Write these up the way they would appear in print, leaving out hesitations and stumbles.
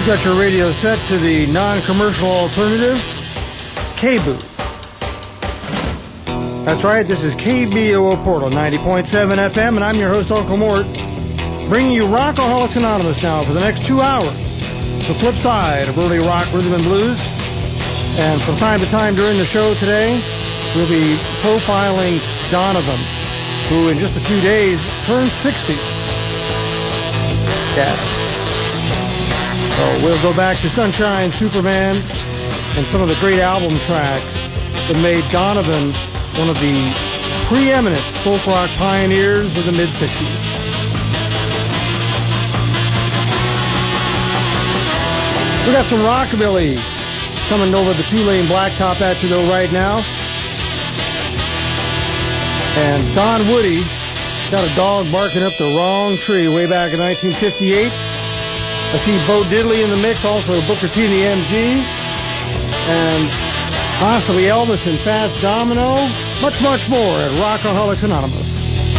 got your radio set to the non-commercial alternative, KBOO. That's right, this is KBOO Portal 90.7 FM, and I'm your host, Uncle Mort, bringing you Rockaholics Anonymous now for the next 2 hours. The flip side of early rock, rhythm, and blues. And from time to time during the show today, we'll be profiling Donovan, who in just a few days turns 60. Yeah. So we'll go back to Sunshine Superman and some of the great album tracks that made Donovan one of the preeminent folk rock pioneers of the mid-60s. We got some rockabilly coming over the two-lane blacktop at you though right now. And Don Woody got a dog barking up the wrong tree way back in 1958. I see Bo Diddley in the mix, also Booker T and the MG, and possibly Elvis and Fats Domino. Much, much more at Rockaholics Anonymous.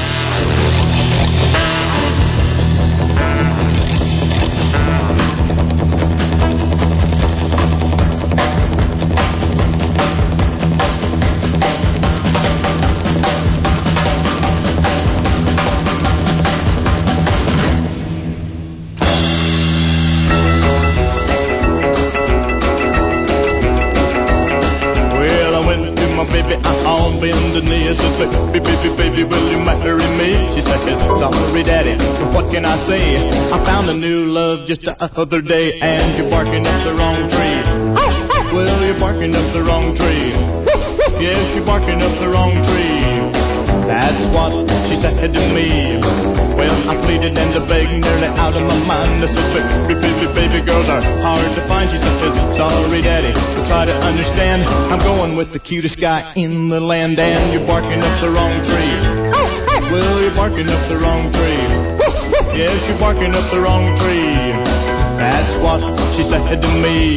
Baby, will you marry me? She said, sorry, Daddy, what can I say? I found a new love just the other day, and you're barking up the wrong tree. Well, you're barking up the wrong tree. Yes, you're barking up the wrong tree. That's what she said to me. Well, I pleaded and begged, nearly out of my mind. I said, baby, girls are hard to find. She says, sorry, Daddy, try to understand. I'm going with the cutest guy in the land, and you're barking up the wrong tree. Well, you're barking up the wrong tree. Yes, you're barking up the wrong tree. That's what she said to me.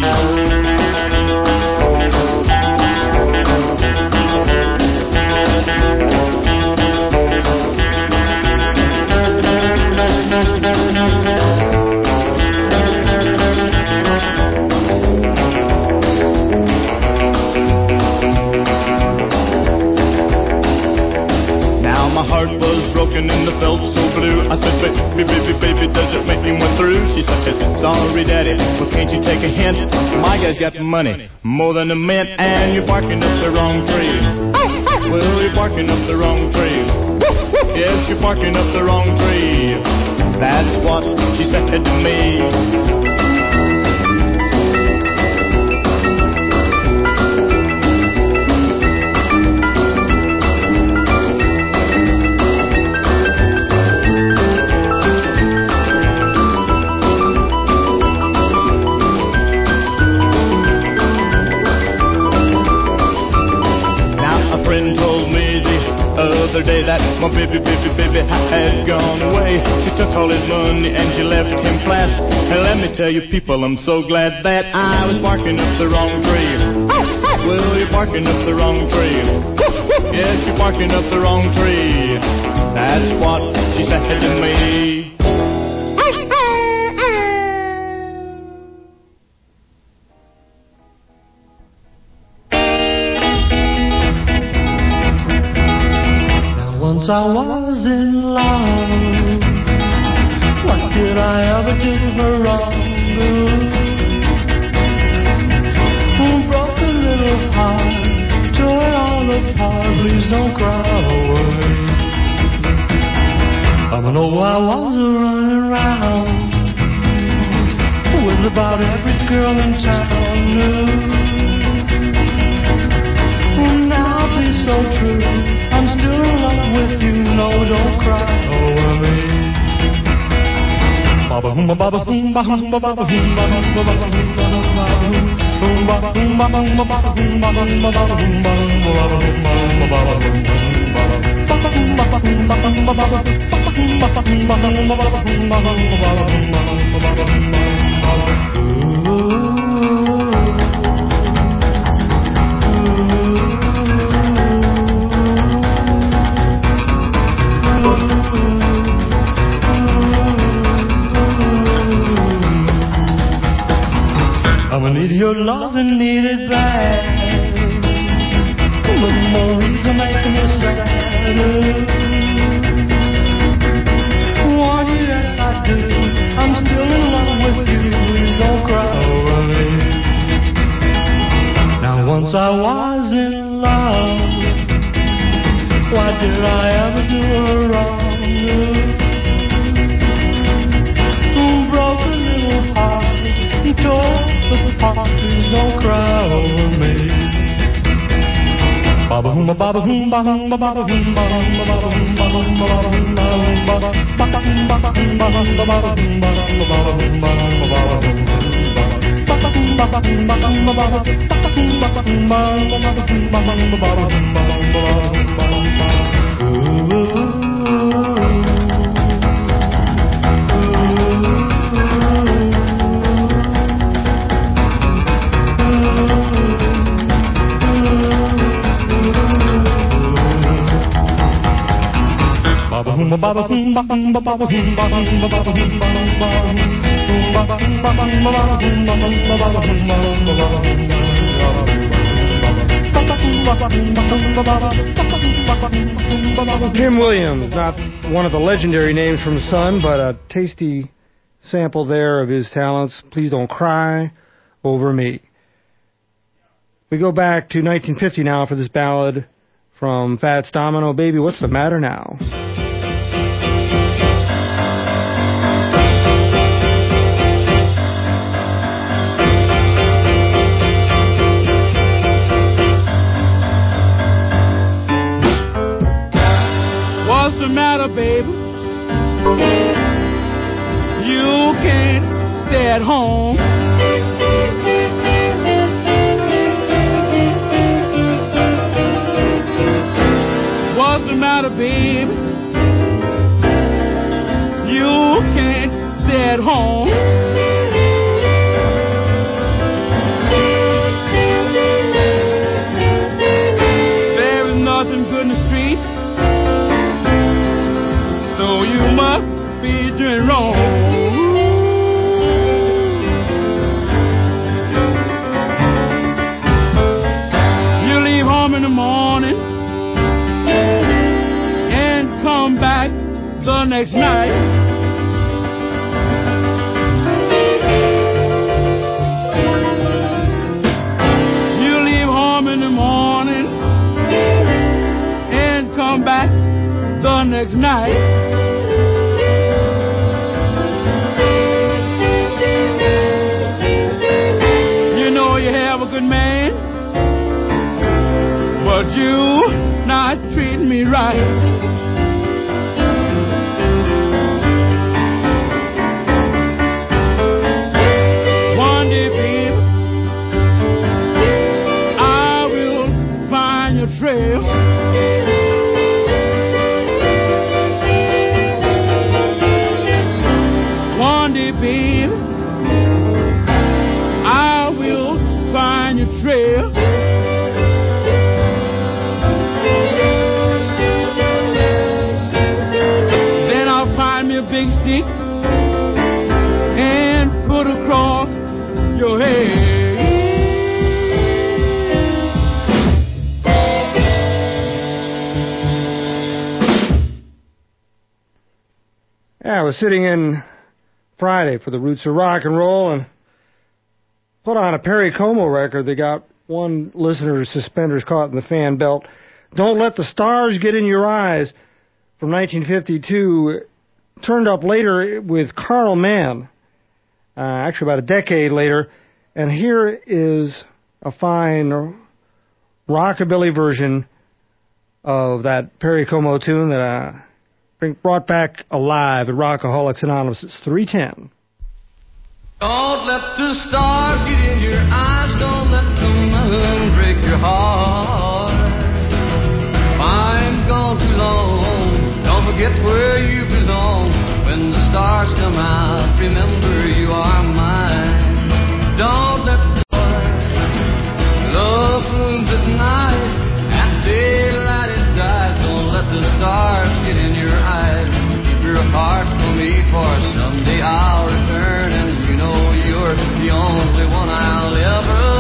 My heart was broken and I felt so blue. I said, baby, does it make you went through? She says, sorry, Daddy, but can't you take a hint? My guy's got money, more than a mint, and you're barking up the wrong tree. Well, you're barking up the wrong tree. Yes, you're barking up the wrong tree. That's what she said to me. Other day that my baby had gone away. She took all his money and she left him flat. And let me tell you people, I'm so glad that I was barking up the wrong tree. Well, you're barking up the wrong tree. Yes, you're barking up the wrong tree. That's what she said to me. Once I was in love. What did I ever do her wrong? Broke a little heart, tore it all apart. Please don't cry away. I know I was running around with about every girl in town. Now be so true, I'm still in love with you. No, don't cry over me. Baba hum baba hum baba hum baba hum baba hum baba hum baba hum baba hum baba hum baba hum baba hum baba your loving needed bad. Memories are making me sad. Want you as I do, I'm still in love with you. Please don't cry over me. Now once I was in love. Why did I ever do her wrong? Broke a little heart, tore apart. Please don't cry over me. Baba hum baba hum baba hum baba hum baba hum baba hum baba hum baba hum baba hum baba hum baba hum baba hum baba hum baba hum Jim Williams, not one of the legendary names from Sun, but a tasty sample there of his talents. Please Don't Cry Over Me. We go back to 1950 now for this ballad from Fats Domino. Baby, what's the matter now? What's the matter, baby? You can't stay at home. What's the matter, baby? You can't stay at home. There is nothing good in the street, so you must be doing wrong. You leave home in the morning and come back the next night. You leave home in the morning and come back the next night. You know you have a good man, but you not treating me right. One day, baby, I will find your trail. One day, baby, I will find your trail. Then I'll find me a big stick and put across your head. Yeah, I was sitting in Friday for the Roots of Rock and Roll and put on a Perry Como record that got one listener's suspenders caught in the fan belt. Don't Let the Stars Get in Your Eyes from 1952, turned up later with Carl Mann, actually about a decade later. And here is a fine rockabilly version of that Perry Como tune that brought back alive at Rockaholics Anonymous. It's 310. Don't let the stars get in your eyes. Don't let the moon break your heart. I'm gone too long. Don't forget where you belong. When the stars come out, remember you are mine. Don't let the love blooms at night. At daylight it dies. Don't let the stars get in your eyes. Keep your heart for me, for someday I'll return, and you know you're the only one I'll ever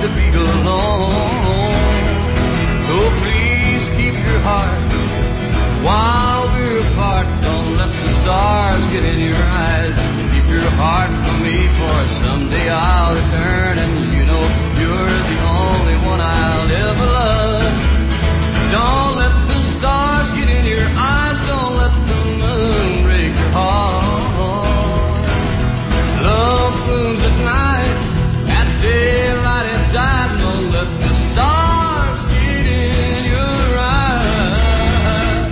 to be alone. So please keep your heart while we're apart. Don't let the stars get in your eyes. Keep your heart for me, for someday I'll return, and you know you're the only one I'll ever love. Don't let the stars get in your eyes. Don't let the moon break your heart. Love blooms at night, at daylight it dies. Don't let the stars get in your eyes.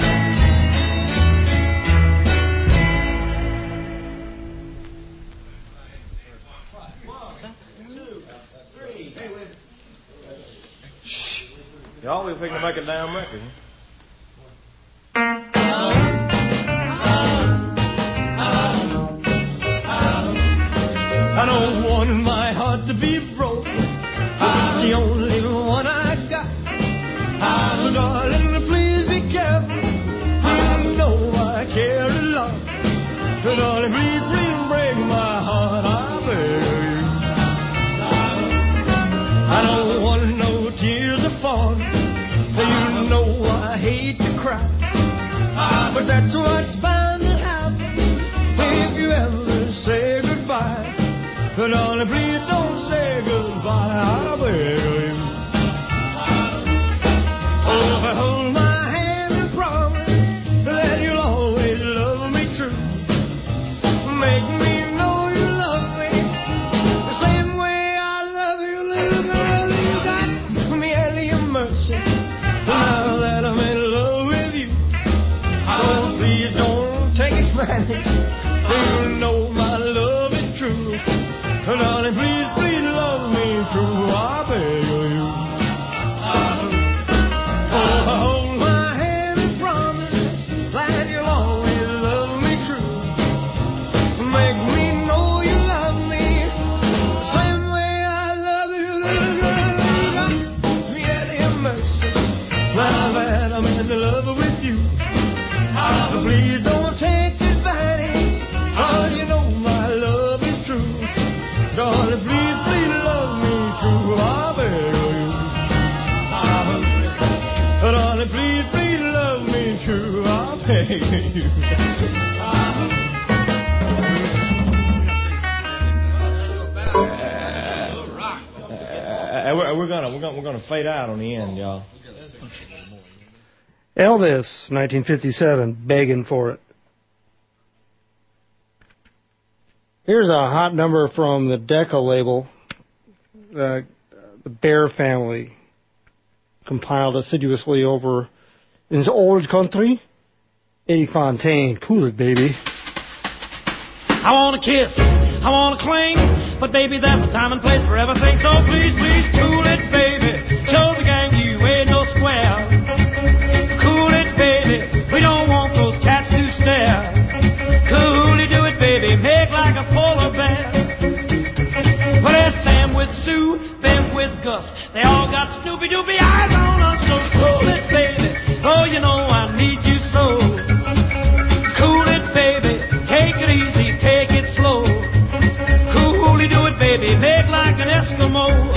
Y'all, we think to make a damn record. I don't want my heart to be broke. It's the only one I got. So darling, please be careful. You know I care a lot. So darling, please, please break my heart. I beg you. I don't want no tears to fall. You know I hate to cry. But that's what's bound to happen if you ever say goodbye. But darling, please don't say goodbye. I beg you. Oh, hold my hand and promise that you'll always love me true. Make me know you love me the same way I love you, little girl. You got me at your mercy now that I'm in love with you. Oh, please don't take advantage. You know my love is true. Darling, please, please love me true. I beg you. Oh, hold my hand and promise that you'll always love me true. Make me know you love me the same way I love you, little girl. You got me at your mercy now that I'm in love with you. Please don't take advantage, 'cause you know my love is true. Darling, please, please love me true. I beg you. Darling, please, please love me true. I beg you. We're gonna fade out on the end, y'all. Elvis, 1957, begging for it. Here's a hot number from the Decca label. The Bear family compiled assiduously over in his old country. Eddie Fontaine, cool it, baby. I want to kiss, I want to cling, but baby, there's a time and place for everything. So please, please, cool it, baby. Show the gang you ain't no square. Cool it, baby. We don't want those cats to stare. Coolly do it, baby. Make like a polar bear. Well, there's Sam with Sue, Ben with Gus. They all got Snoopy Doopy eyes on us. So cool it, baby. Oh, you know I need you so. Cool it, baby. Take it easy, take it slow. Coolly do it, baby. Make like an Eskimo.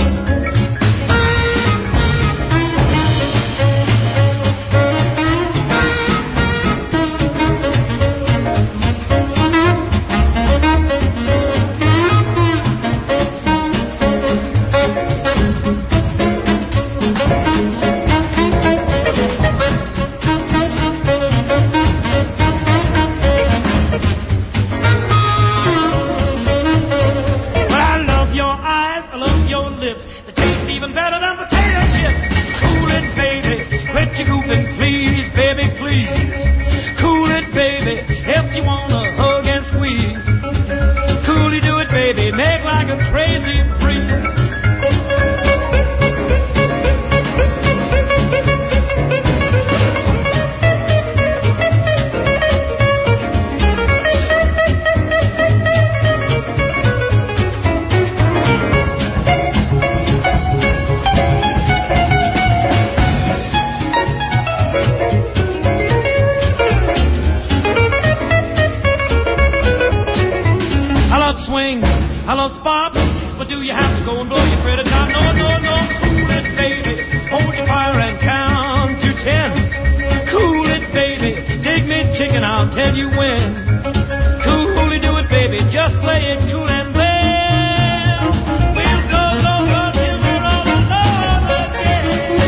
I love bop, But do you have to go and blow your credit card? No, no, no. Cool it, baby. Hold your fire and count to 10. Cool it, baby. Dig me chicken, I'll tell you when. Coolly do it, baby. Just play it cool and well. We'll go, go, go till we're all alone again.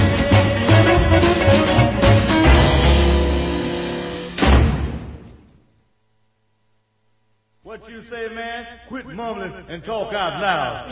What you say, man? Quit mumbling and talk out loud.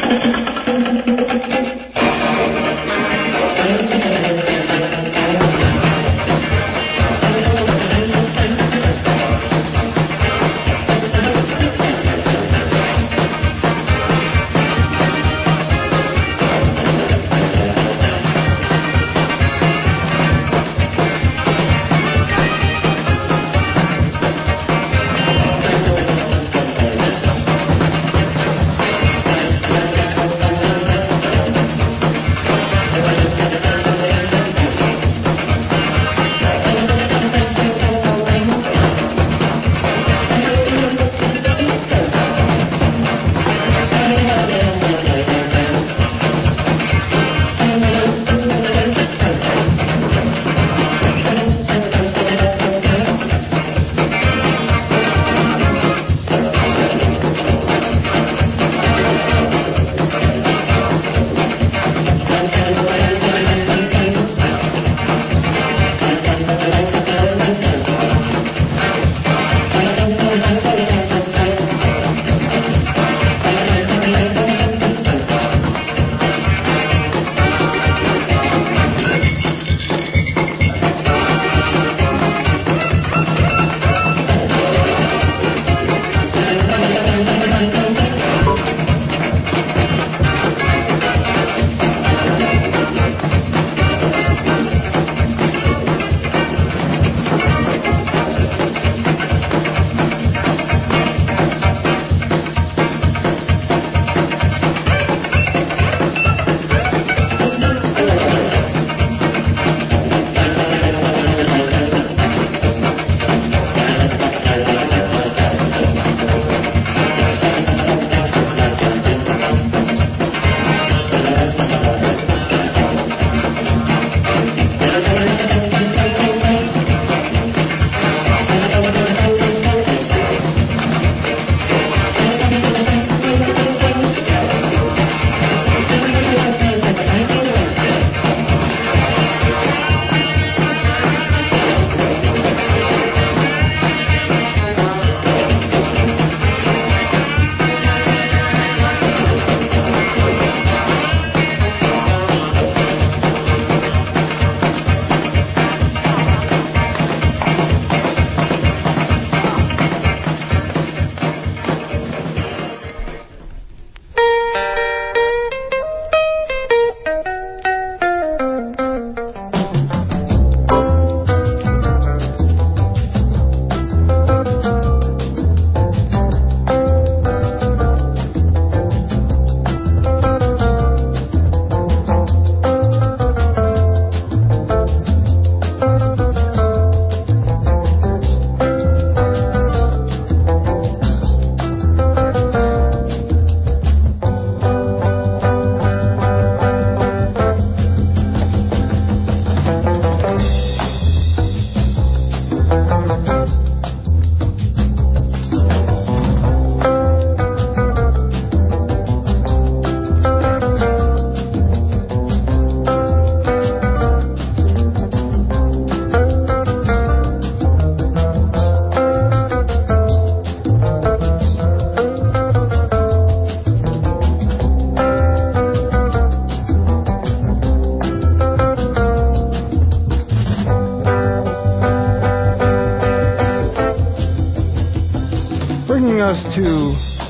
us to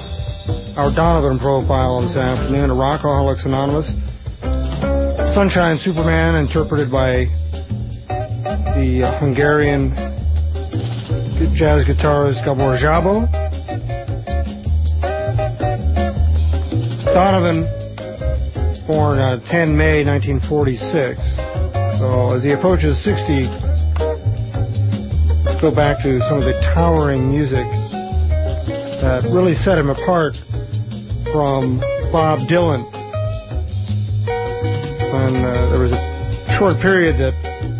our Donovan profile this afternoon, Rockaholics Anonymous. Sunshine Superman, interpreted by the Hungarian jazz guitarist Gabor Szabo. Donovan, born 10 May 1946. So as he approaches 60, let's go back to some of the towering music that really set him apart from Bob Dylan. And there was a short period that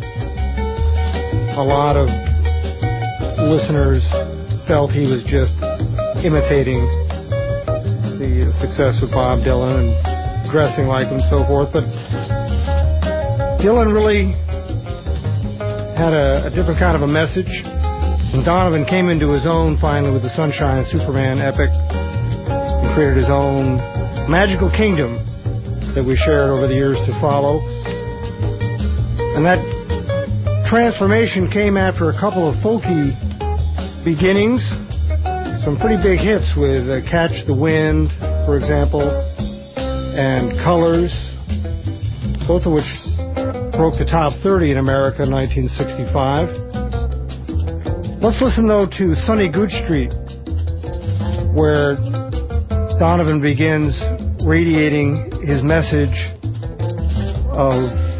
a lot of listeners felt he was just imitating the success of Bob Dylan and dressing like him and so forth. But Dylan really had a different kind of a message. And Donovan came into his own finally with the Sunshine Superman epic and created his own magical kingdom that we shared over the years to follow. And that transformation came after a couple of folky beginnings. Some pretty big hits with Catch the Wind, for example, and Colors, both of which broke the top 30 in America in 1965. Let's listen, though, to Sunny Gooch Street, where Donovan begins radiating his message of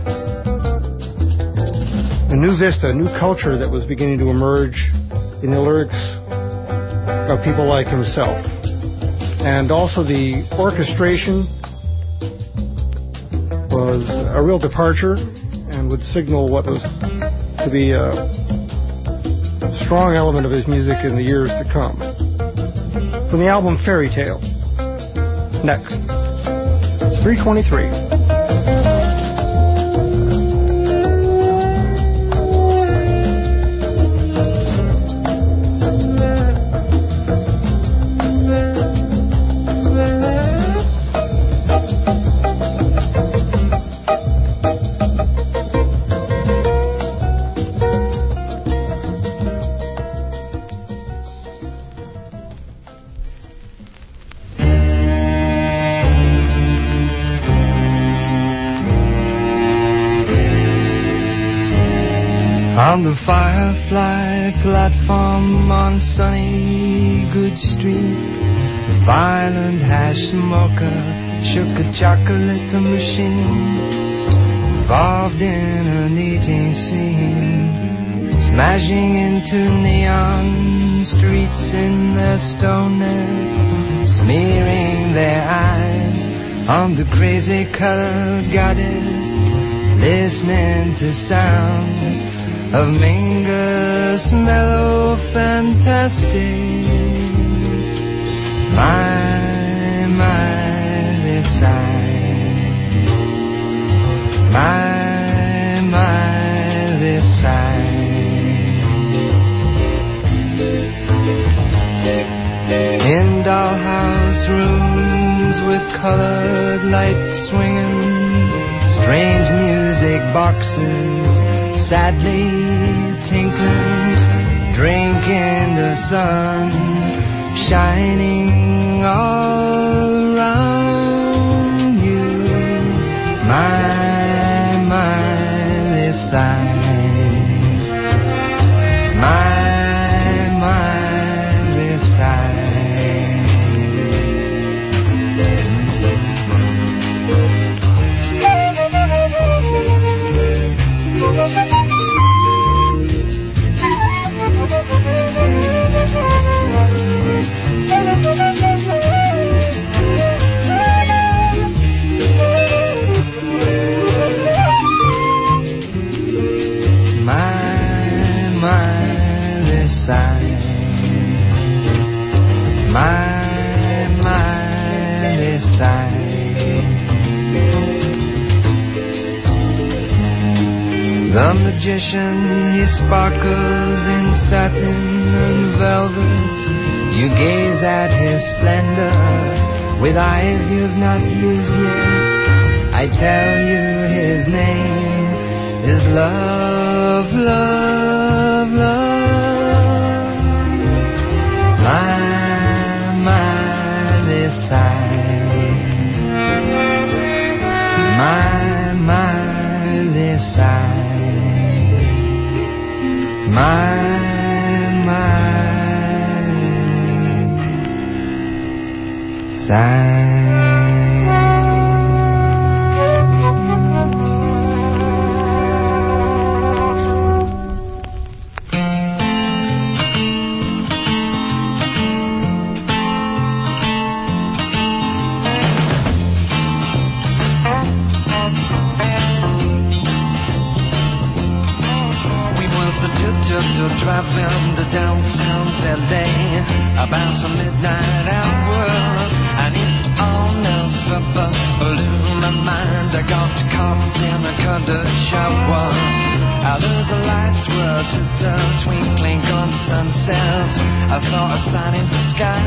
a new vista, a new culture that was beginning to emerge in the lyrics of people like himself. And also the orchestration was a real departure and would signal what was to be a strong element of his music in the years to come. From the album Fairy Tale. Next. 323. On the Firefly platform on sunny Good Street, the violent hash smoker shook a chocolate machine, involved in an eating scene, smashing into neon streets in their stoneness, smearing their eyes on the crazy colored goddess, listening to sounds of Mingus, mellow, fantastic. This side. This side. In dollhouse rooms with colored lights swinging, strange music boxes sadly tinkling, drinking the sun, shining all around you. This side. This side. This side. This side. The magician, he sparkles in satin and velvet. You gaze at his splendor with eyes you've not used yet. I tell you his name is love, love, love. This side. This side. Side. driving to downtown LA about some midnight hour. I need all messed up, blew my mind. I got caught in a condo shower. Others the lights were to twinkling on sunset. I saw a sign in the sky.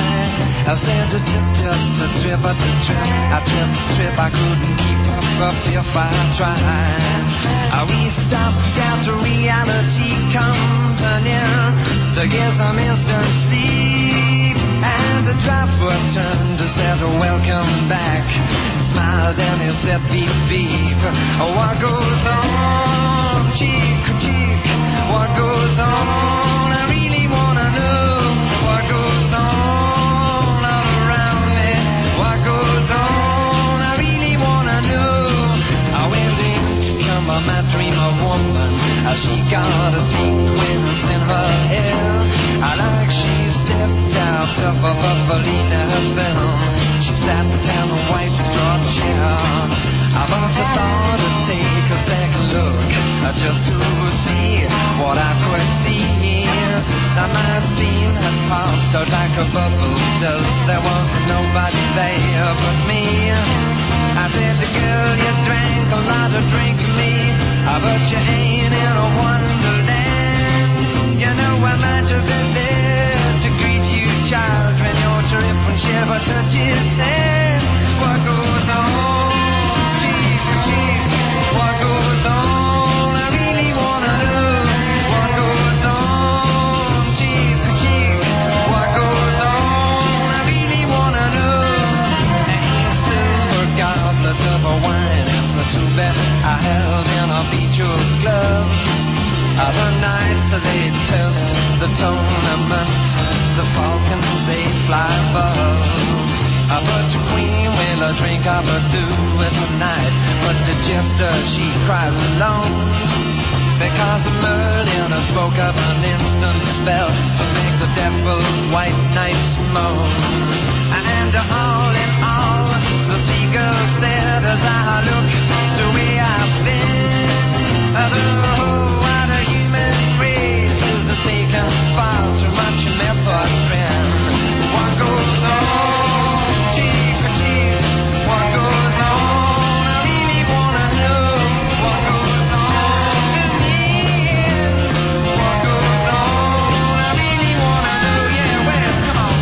I said to tip, to trip, to trip. I trip, I couldn't keep up if I tried. We stopped down to Reality Company to get some instant sleep. And the driver turned and said, welcome back. Smiled and he said, beep, beep. What goes on, cheek to cheek? What goes on? I really wanna know what goes on all around me. What goes on? I really wanna know. I went in to come on my dream of woman. She got a sequence in her hair. I like she stepped out of a Buffalina film. She sat down a white straw chair. I must have thought to take a second look, just to see what I could see. Now my scene had popped out like a bubble does. There wasn't nobody there but me. I said, the girl, you drank a lot of drink me, but you ain't in a wonderland. You know I might have been there to greet you, child, when your trip and shiver touches sand. What goes on, cheek to cheek? What goes on? I really wanna know. What goes on, cheek to cheek? What goes on? I really wanna know. And silver goblets of a wine, it's a too bad I held in a beach-wood glove. Other nights they test the tournament, the falcons they fly above. But the queen will drink up a do it tonight, but the jester she cries alone, because the Merlin spoke of an instant spell to make the devil's white knights moan. And all in all, the seagull said as I look to where I've been, the whole wide human race is taken far too much methadone. What goes on, cheek to cheek? What goes on? I really wanna know. What goes on in me? What goes on? I really wanna know. Yeah, well, come on.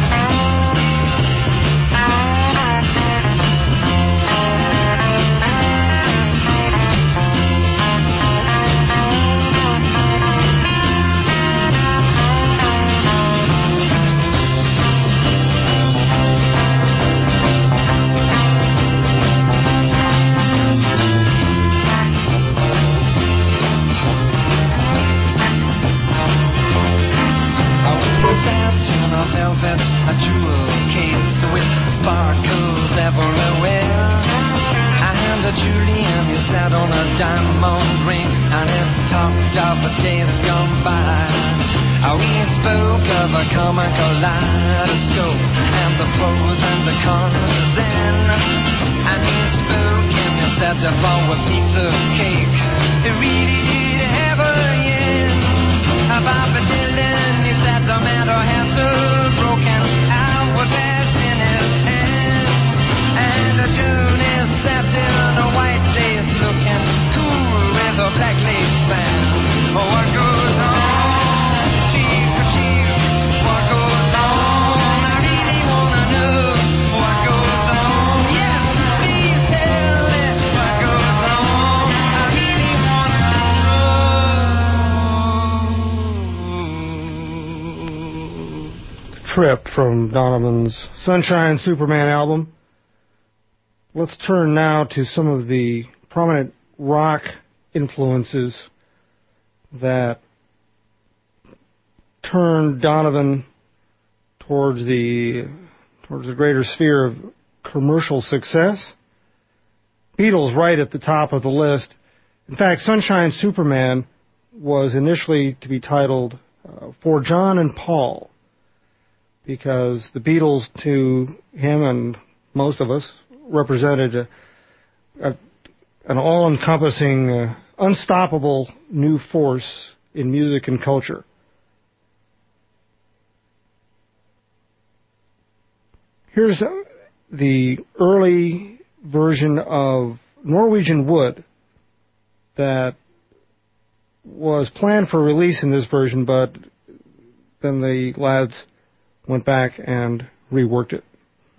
Velvet, a jewel case with sparkles everywhere. And Julian, he sat on a diamond ring, and it talked of the days gone by. We spoke of a comic kaleidoscope and the pros and the cons in. And he spoke and he said to for a piece of cake, it really did have a yen. Bobby Dylan, he said the man had to broken out with bass in his hand. And June is sat in a white lace looking cool with a black lace band. What goes on, cheek to cheek? What goes on? I really wanna know. What goes on? Yes, please tell me what goes on. I really wanna know. Trip from Donovan's Sunshine Superman album. Let's turn now to some of the prominent rock influences that turned Donovan towards the greater sphere of commercial success. Beatles right at the top of the list. In fact, Sunshine Superman was initially to be titled For John and Paul, because the Beatles, to him and most of us, represented an all-encompassing, unstoppable new force in music and culture. Here's the early version of Norwegian Wood that was planned for release in this version, but then the lads went back and reworked it.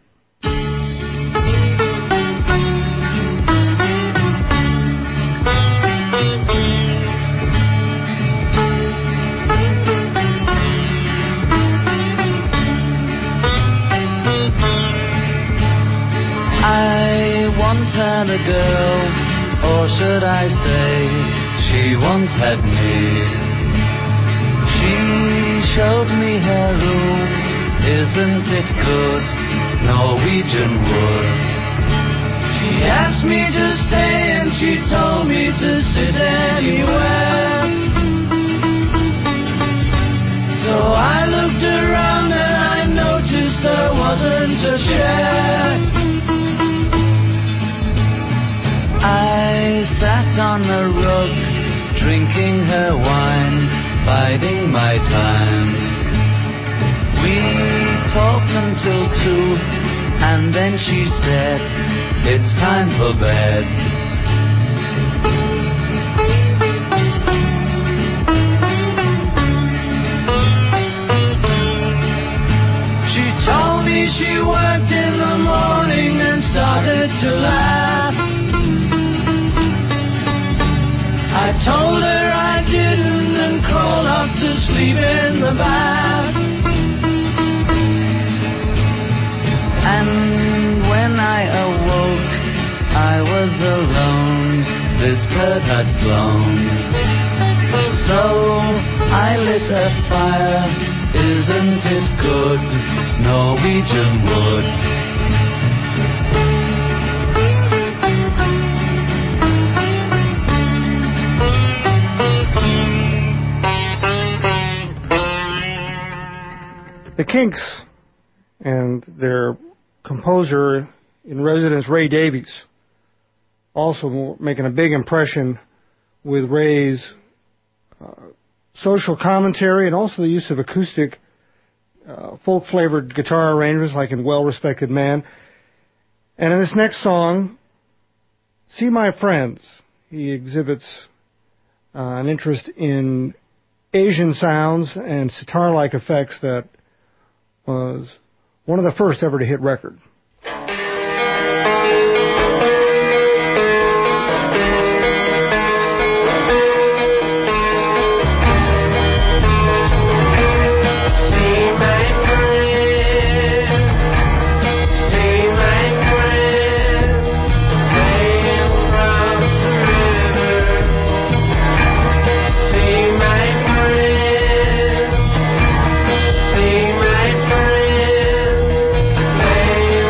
I once had a girl, or should I say, she once had me. She showed me her room, isn't it good, Norwegian wood. She asked me to stay and she told me to sit anywhere. So I looked around and I noticed there wasn't a chair. I sat on the rug, drinking her wine, biding my time. We talked until 2, and then she said, it's time for bed. She told me she worked in the morning and started to laugh. I told her I didn't and crawled off to sleep in the bath. And when I awoke, I was alone, this bird had flown. So I lit a fire, isn't it good, Norwegian wood. The Kinks and their composer in residence, Ray Davies, also making a big impression with Ray's social commentary and also the use of acoustic folk-flavored guitar arrangements like in Well Respected Man. And in this next song, See My Friends, he exhibits an interest in Asian sounds and sitar-like effects that was one of the first ever to hit record. See my friend,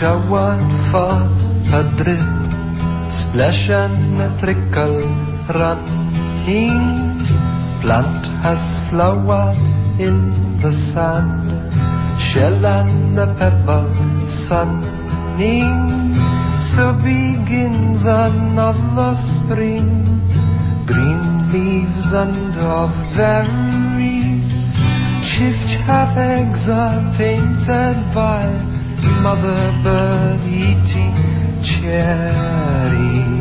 shower for a drip, splash and a trickle running. Plant has flower in the sand, shell and a pebble sunning. So begins another spring, green leaves and of berries. Chiff-chaff eggs are painted by mother bird eating cherries.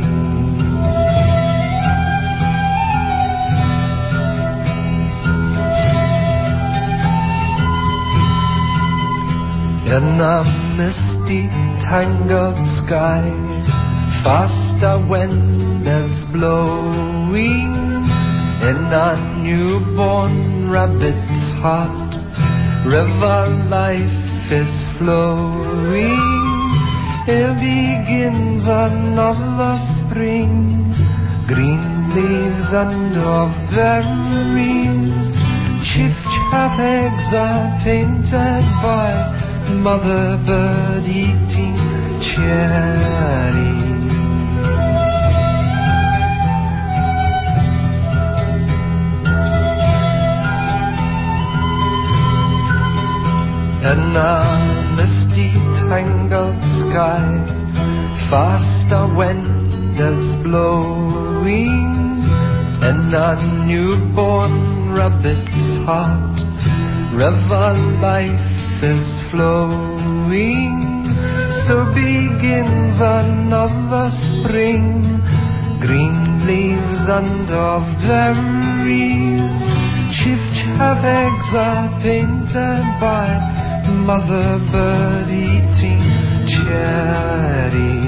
In a misty, tangled sky, fast a wind is blowing. In a newborn rabbit's heart, river life is flowing. It begins another spring, green leaves and of berries. Chiff-chaff eggs are painted by mother bird eating cherries. In a misty, tangled sky, fast a wind is blowing. In a newborn rabbit's heart, river life is flowing. So begins another spring, green leaves and of berries. Chiff-chaff eggs are painted by mother bird eating cherries.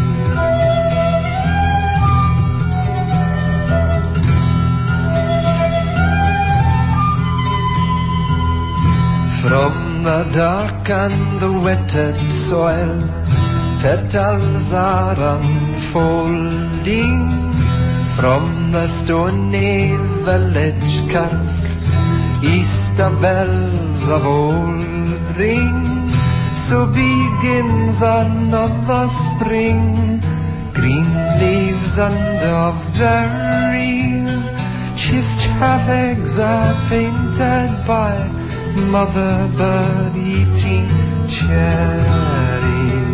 From the dark and the wetted soil, petals are unfolding. From the stony village kirk, Easter bells of old ring. So begins another spring, green leaves and of berries. Chiff-chaff eggs are painted by mother bird eating cherries.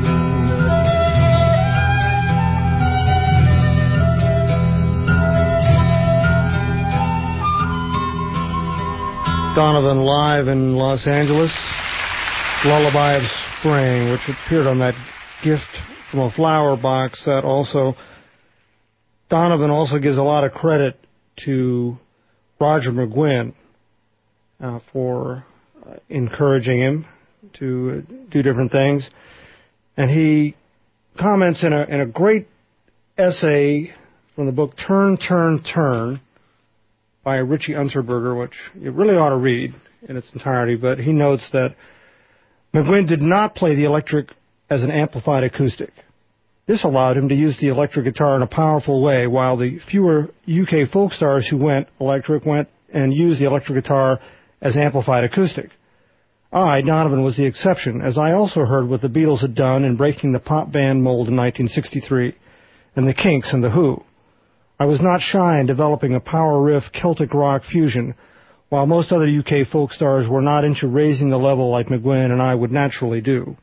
Donovan live in Los Angeles, Lullaby of Spring, which appeared on that gift from a flower box set also. Donovan also gives a lot of credit to Roger McGuinn for encouraging him to do different things. And he comments in a great essay from the book Turn, Turn, Turn by Richie Unterberger, which you really ought to read in its entirety, but he notes that McGuinn did not play the electric as an amplified acoustic. This allowed him to use the electric guitar in a powerful way, while the fewer UK folk stars who went electric went and used the electric guitar as amplified acoustic. I, Donovan, was the exception, as I also heard what the Beatles had done in breaking the pop band mold in 1963, and the Kinks and the Who. I was not shy in developing a power riff Celtic rock fusion, while most other UK folk stars were not into raising the level like McGuinn and I would naturally do.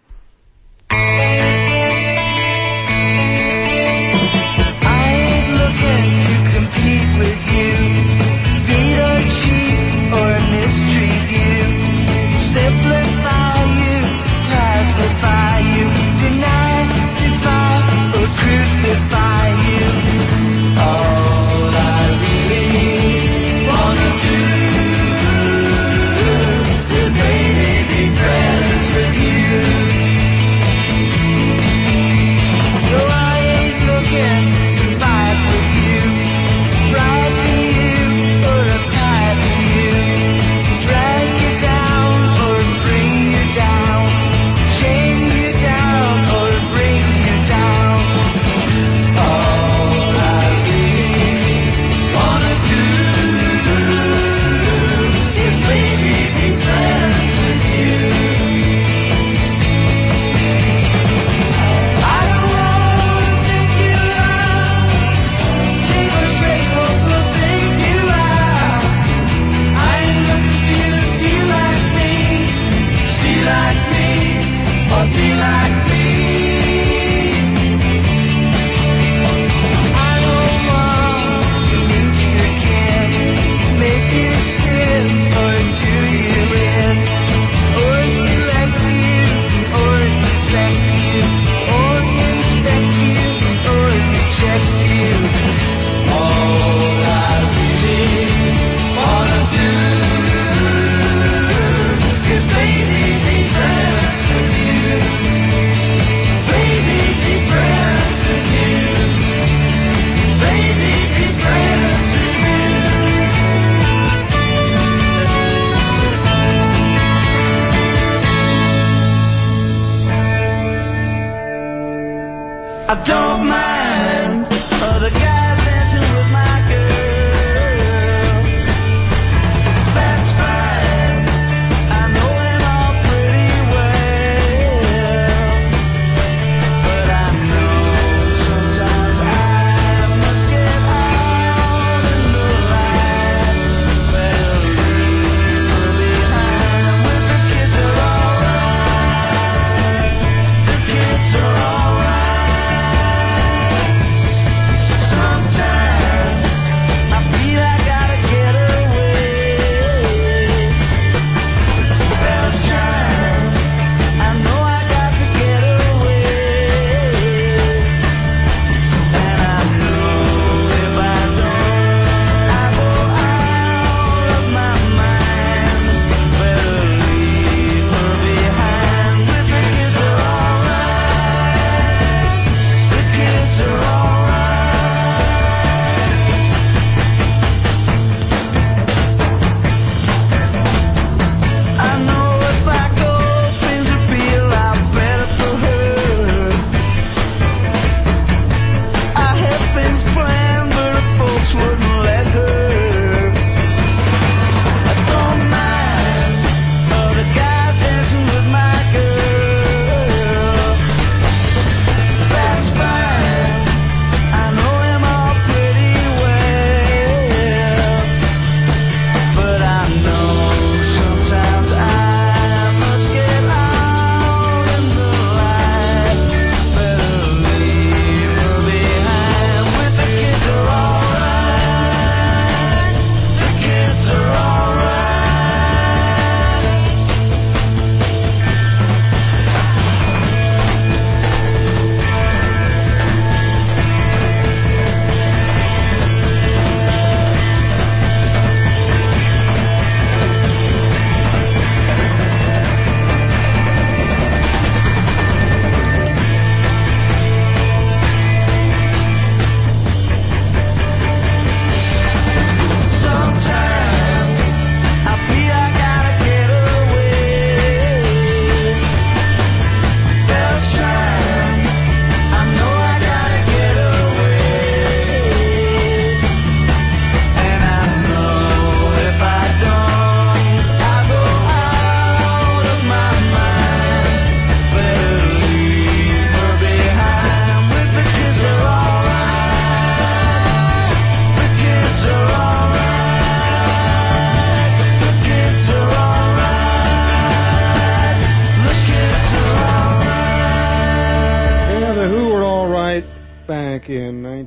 I'd looking to compete with you, beat or cheat or mistreat you, simplify you, pacify you, deny, defy, or crucify you. All I really wanna do is maybe be friends with you.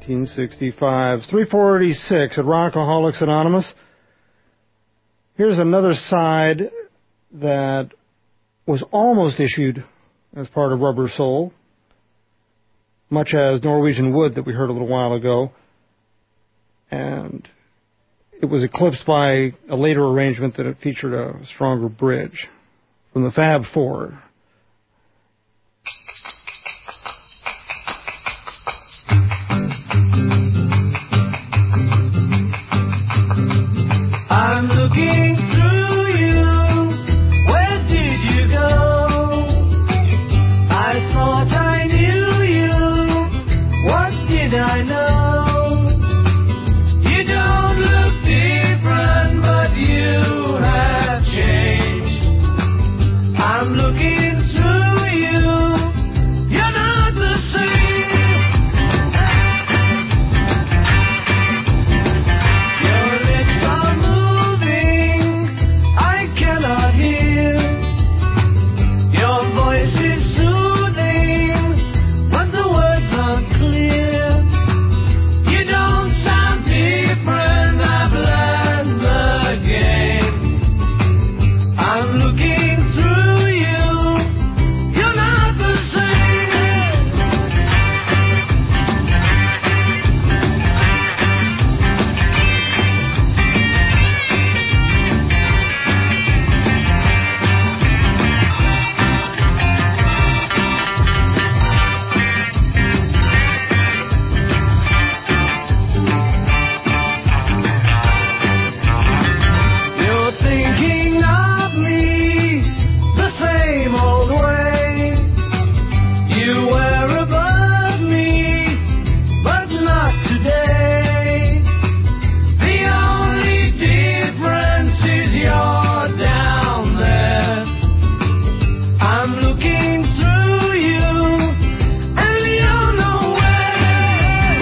1965. 346 at Rockaholics Anonymous. Here's another side that was almost issued as part of Rubber Soul, much as Norwegian Wood that we heard a little while ago. And it was eclipsed by a later arrangement that it featured a stronger bridge from the Fab Four. I'm looking through you. Where did you go? I thought I knew you. What did I know? You don't look different, but you have changed. I'm looking through you. You're not the same. Your lips are moving. I cannot hear. Your voice is soothing, but the words aren't clear. You don't sound different. I've learned the game. I'm looking through you. You're not the same. You're thinking of me the same old way. You were above me, but not today. The only difference is you're down there. I'm looking through you, and you're nowhere.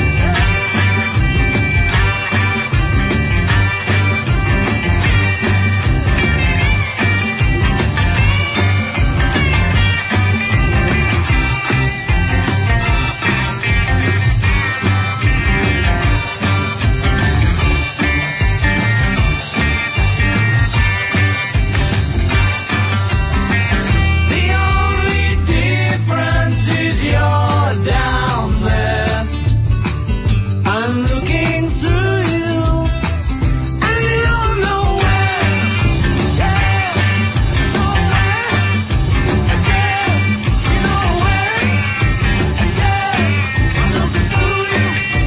The only difference is you're down there. I'm looking through you, and you're nowhere. Yeah, nowhere. Yeah, you're nowhere. Yeah, I'm looking through you.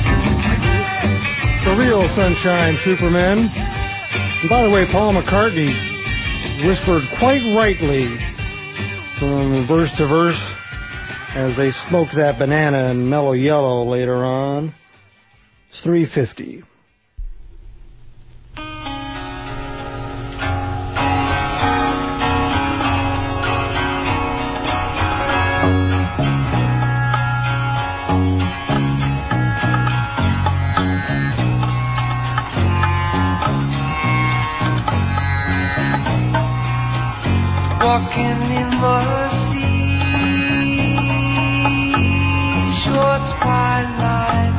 The real Sunshine Superman. And by the way, Paul McCartney whispered quite rightly from verse to verse as they smoked that banana in Mellow Yellow later on. It's 350. Walking in the sea, short twilight.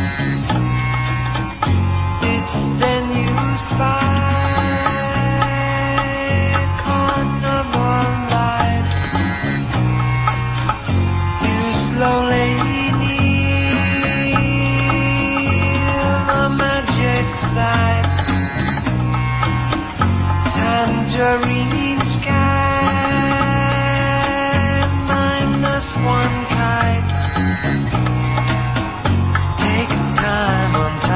It's then you spy carnival lights. You slowly near the magic sight. Tangerine sky, minus one kite. Take time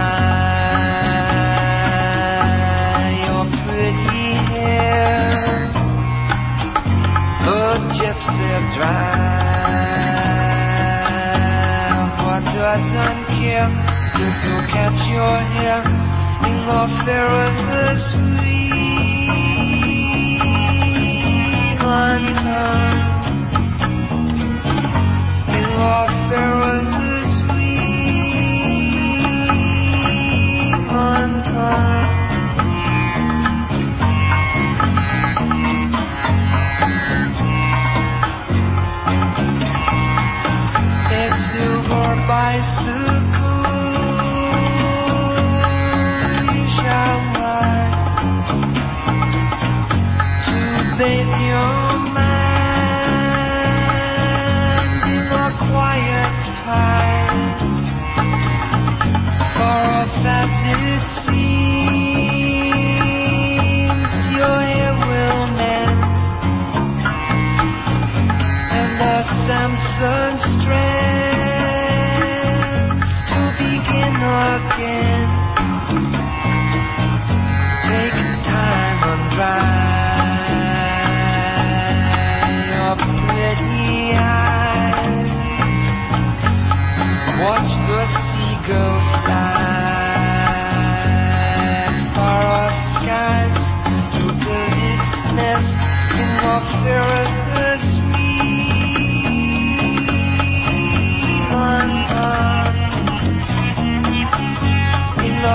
untie your pretty hair. The gypsy drive. What doesn't care if you catch your hair in the fair of the sweet lantern. In the fair of the sweet lantern. A silver bicycle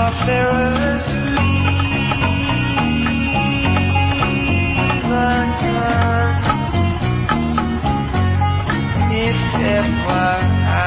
Ferris wheel on time. If ever I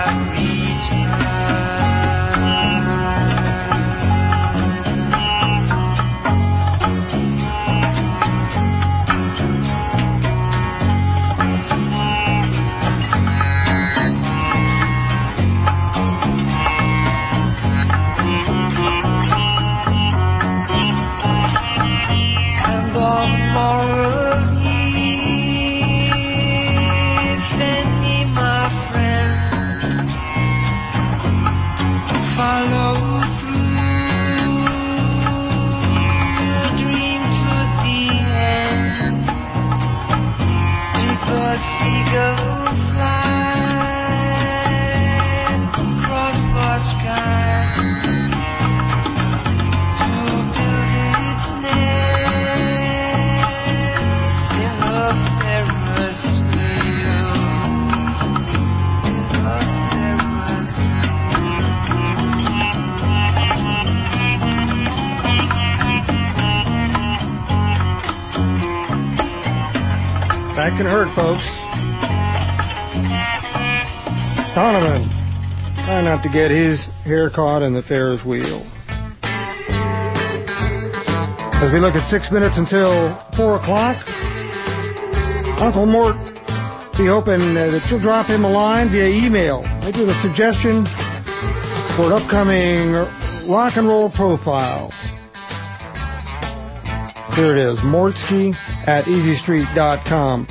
That can hurt, folks. Donovan, try not to get his hair caught in the Ferris wheel. As we look at 6 minutes until 4 o'clock, Uncle Mort be hoping that you'll drop him a line via email. Maybe with a suggestion for an upcoming rock and roll profile. Here it is, Mortsky at EasyStreet.com.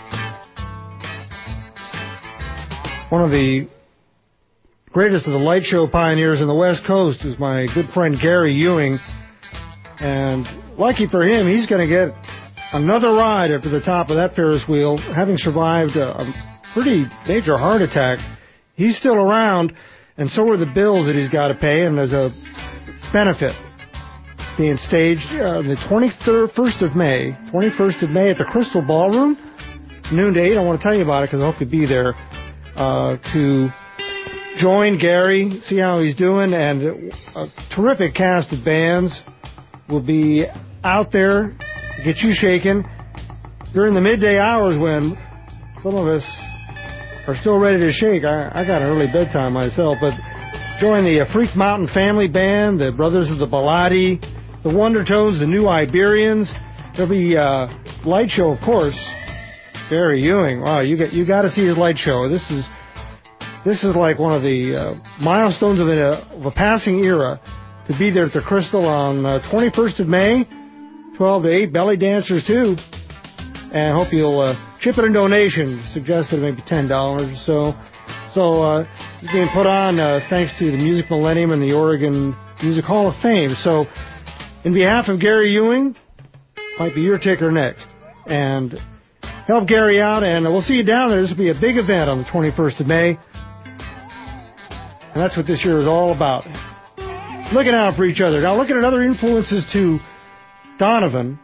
One of the greatest of the light show pioneers in the West Coast is my good friend Gary Ewing. And lucky for him, he's going to get another ride up to the top of that Ferris wheel, having survived a pretty major heart attack. He's still around, and so are the bills that he's got to pay, and there's a benefit being staged on the 21st of May at the Crystal Ballroom, noon to 8. I want to tell you about it because I hope to be there to join Gary, see how he's doing, and a terrific cast of bands will be out there to get you shaken during the midday hours when some of us are still ready to shake. I got an early bedtime myself, but join the Freak Mountain Family Band, the Brothers of the Bilotti, the Wonder Tones, the New Iberians. There'll be a light show, of course. Gary Ewing, wow, you got to see his light show. This is like one of the milestones of a passing era, to be there at the Crystal on 21st of May, 12 to 8, belly dancers too. And I hope you'll chip in a donation, suggested maybe $10 or so. So it's being put on thanks to the Music Millennium and the Oregon Music Hall of Fame. So in behalf of Gary Ewing, might be your ticker next. And help Gary out, and we'll see you down there. This will be a big event on the 21st of May. And that's what this year is all about. Looking out for each other. Now, looking at other influences to Donovan,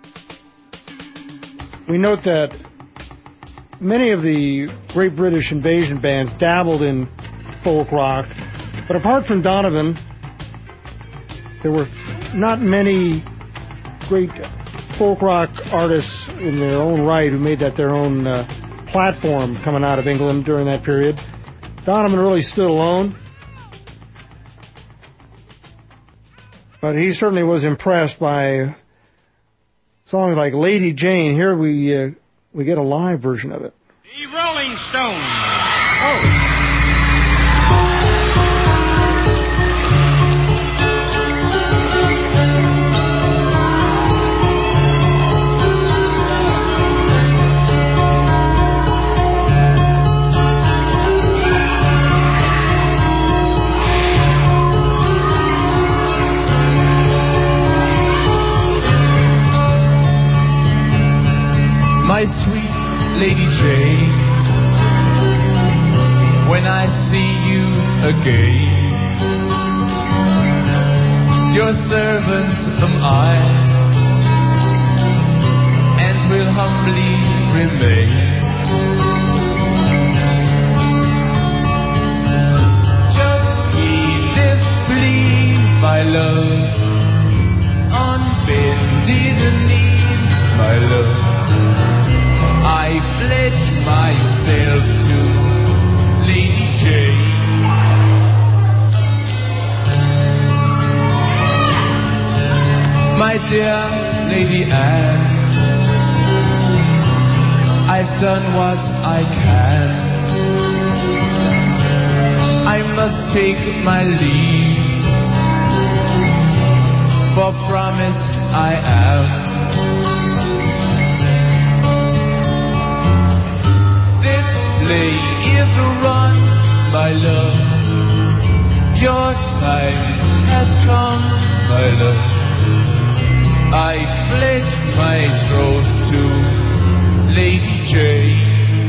we note that many of the Great British Invasion bands dabbled in folk rock, but apart from Donovan, there were not many great folk rock artists in their own right who made that their own platform coming out of England during that period. Donovan really stood alone, but he certainly was impressed by songs like Lady Jane. Here we get a live version of it. The Rolling Stones. Oh. My sweet Lady Jane, when I see you again, your servant am I, and will humbly remain. Just keep this plea by my love, on bended knees, my love, I pledge myself to Lady Jane. My dear Lady Anne, I've done what I can. I must take my leave, for promised I am. This play is run, my love. Your time has come, my love. I pledge my troth to Lady Jane.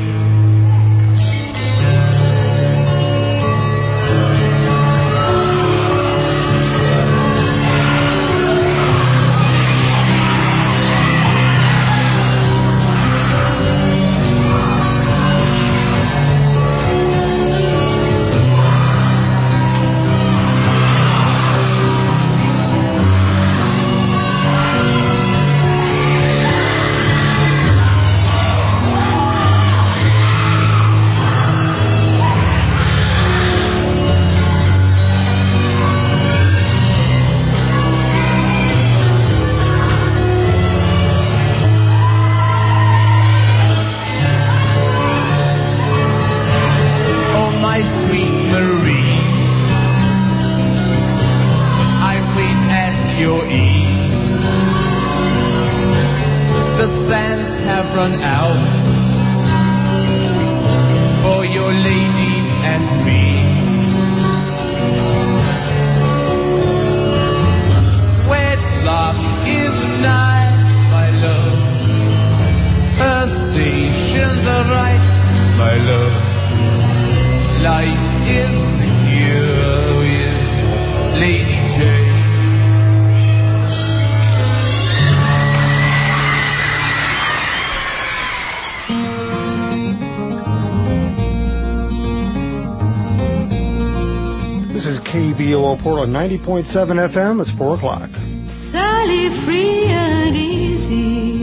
Portland 90.7 FM. It's 4 o'clock. Sally, free and easy,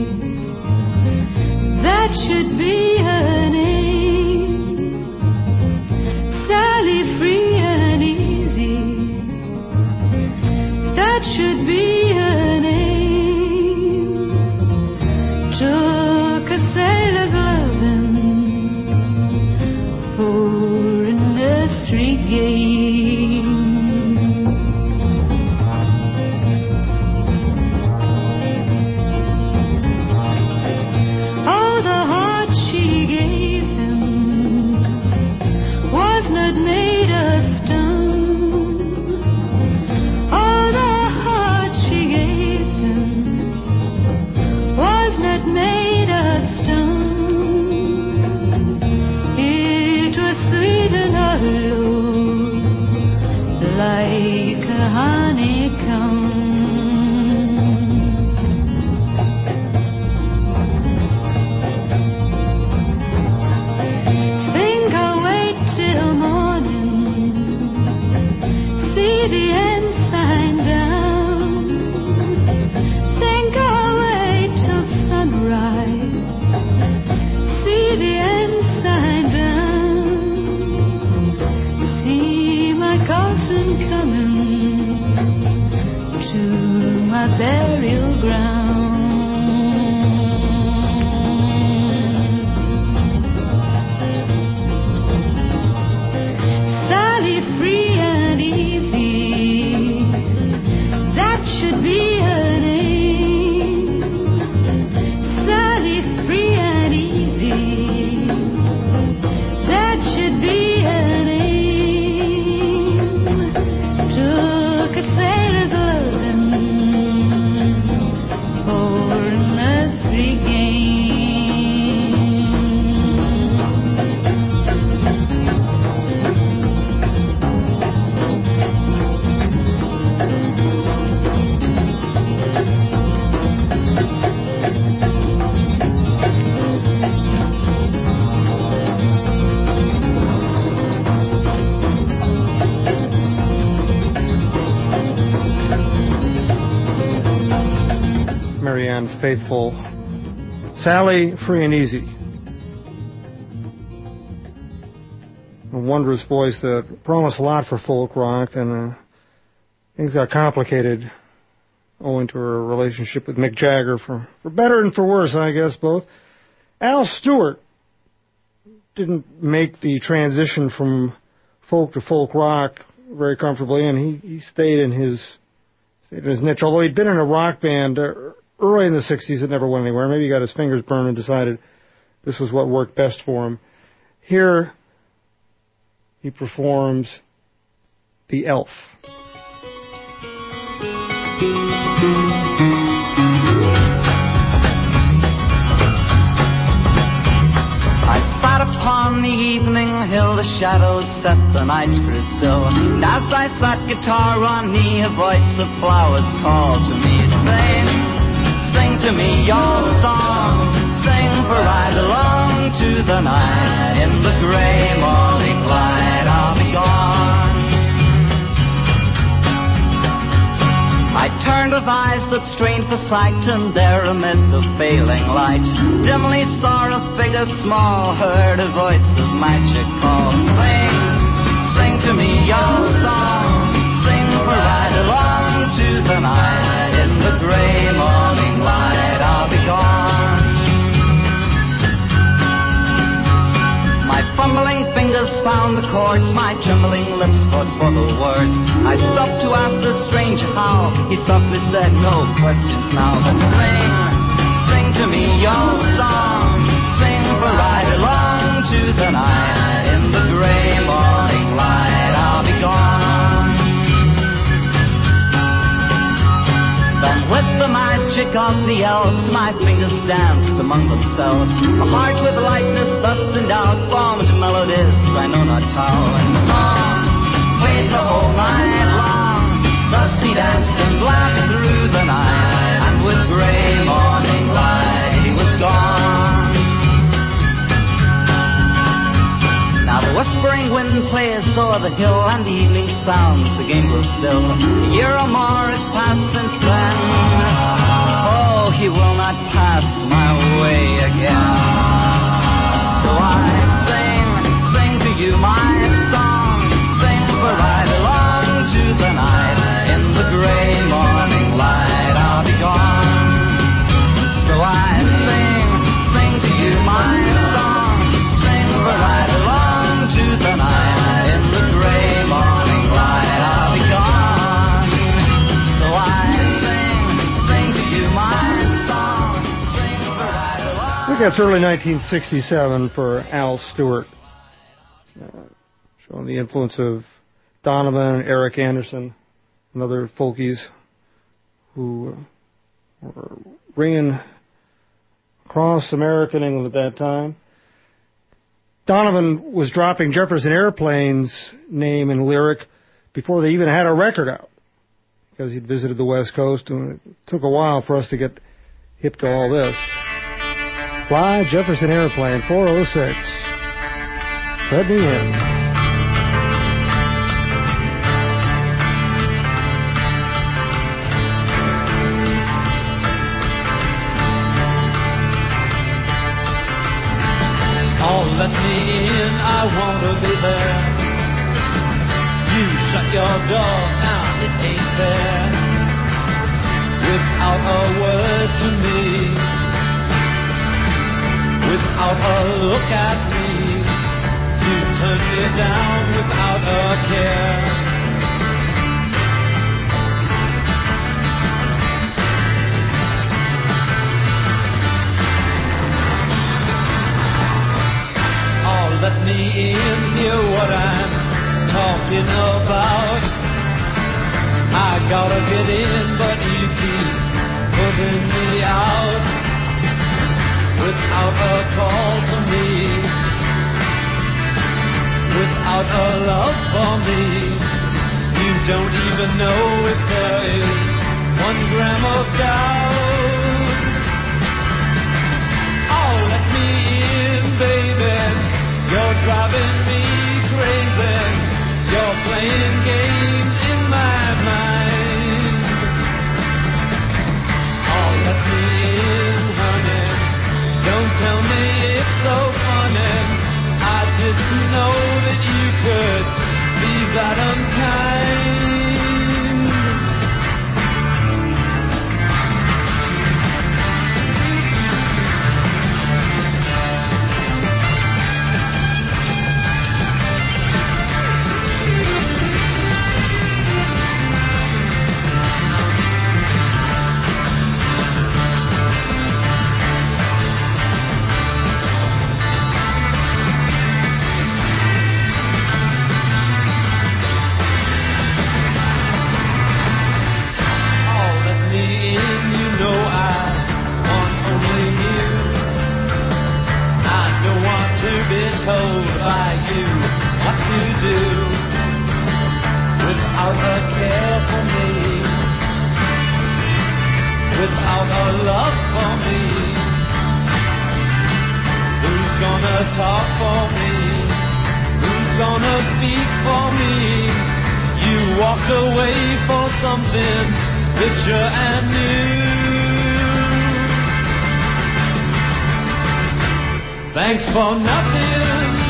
that should be her name. Sally, free and easy, that should be her name. Took a sailor's loving for a nursery game. and faithful Sally Free and Easy. A wondrous voice that promised a lot for folk rock, and things got complicated owing to her relationship with Mick Jagger, for better and for worse, I guess, both. Al Stewart didn't make the transition from folk to folk rock very comfortably, and he stayed in his niche, although he'd been in a rock band early in the 60s that never went anywhere. Maybe he got his fingers burned and decided this was what worked best for him. Here he performs The Elf. I sat upon the evening hill, the shadows set the night grew still. And as I sat guitar on knee, a voice of flowers called to me, sing, sing to me your song, sing, for I belong to the night. In the gray morning light I'll be gone. I turned with eyes that strained for sight, and there amid the failing light dimly saw a figure small, heard a voice of magic call, sing, sing to me your song, sing, for I belong to the night. In the gray morning light I'll be gone. My fumbling fingers found the chords, my trembling lips fought for the words. I stopped to ask the stranger how. He softly said, no questions now, but sing, sing to me your song, sing, for I belong to the night. In the gray morning light I'll be gone. Then with the magic of the elves, my fingers danced among themselves. A heart with lightness thus endowed formed melodies I know not how, and the song played the whole night long. Thus he danced and laughed through the night, and with gray morning light he was gone. Now the whispering wind plays o'er the hill, and the evening sounds again grow still. A year or more has passed since then. Oh, he will not pass my way again. So I sing to you my song, sing, for I belong to the night. In the gray morning light I'll be gone. So I sing to you my song, sing, for I belong to the night. In the gray morning light I'll be gone. So I sing to you my song, sing, for I belong. I think that's early 1967 for Al Stewart, showing the influence of Donovan and Eric Anderson and other folkies who were ringing across American England at that time. Donovan was dropping Jefferson Airplane's name and lyric before they even had a record out, because he'd visited the West Coast, and it took a while for us to get hip to all this. Fly Jefferson Airplane, 406. Let me in. Let me in, I want to be there. You shut your door, now it ain't there. Without a word to me, without a look at me, you turn me down without a care. Let me in, hear what I'm talking about. I gotta get in, but you keep putting me out. Without a call to me, without a love for me, you don't even know if there is 1 gram of doubt. Oh, let me in, baby. You're driving me crazy. You're playing games in my mind. Oh, let me in. gonna love for me? Who's gonna talk for me? Who's gonna speak for me? You walked away for something richer and new. Thanks for nothing.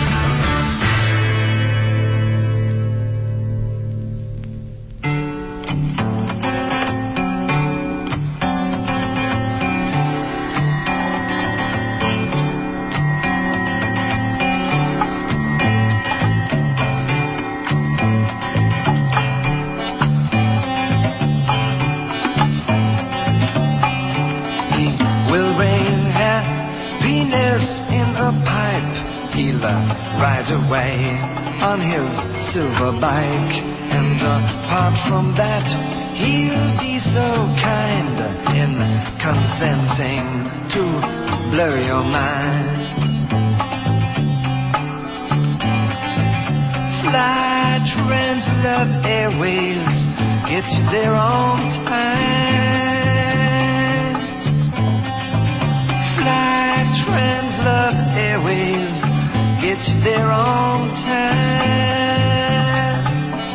Ride away on his silver bike, and apart from that, he'll be so kind in consenting to blow your mind. Fly, Translove Airways, get you there on time. Fly, Translove Airways, get you there on time.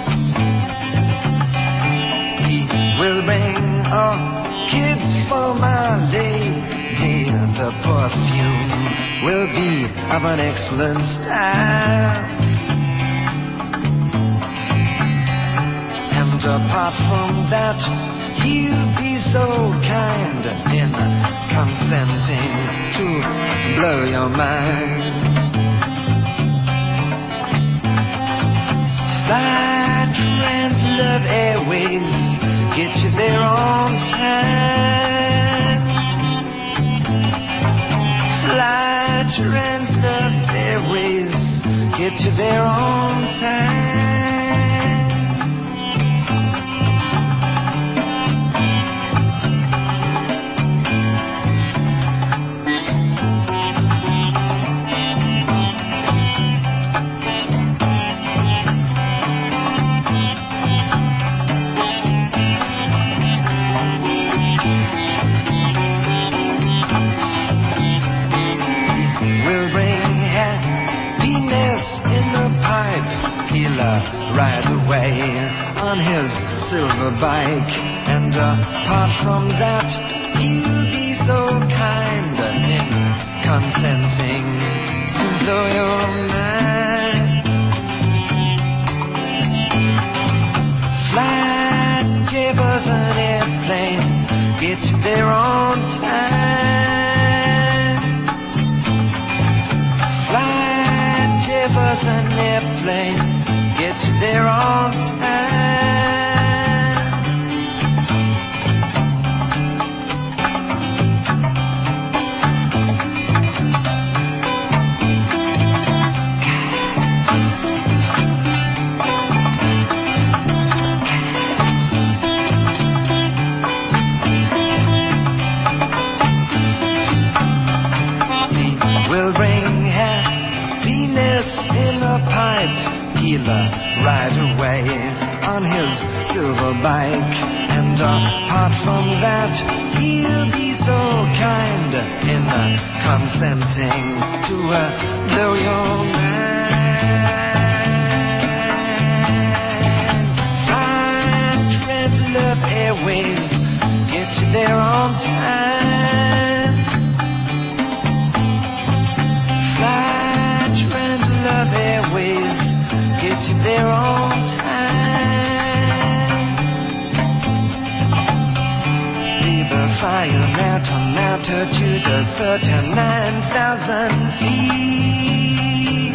He will bring kids for my lady. The perfume will be of an excellent style. And apart from that, he'll be so kind in consenting to blow your mind. Fly, Translove Airways, get you there on time. Fly, Translove Airways, get you there on time. Ride away on his silver bike, and apart from that, he'll be so kind in consenting to blow your mind. Fly, Jefferson Airplane, get you there on time. Fly, Jefferson Airplane, get you there on time. We'll bring happiness in a pipe. He'll ride away on his silver bike, and apart from that, he'll be so kind in consenting to blow your mind. Fly, Translove Airways, get you there on time. Fly, Translove Airways, get you there on time. Leave the fire now, turn altitude to 39,000 feet.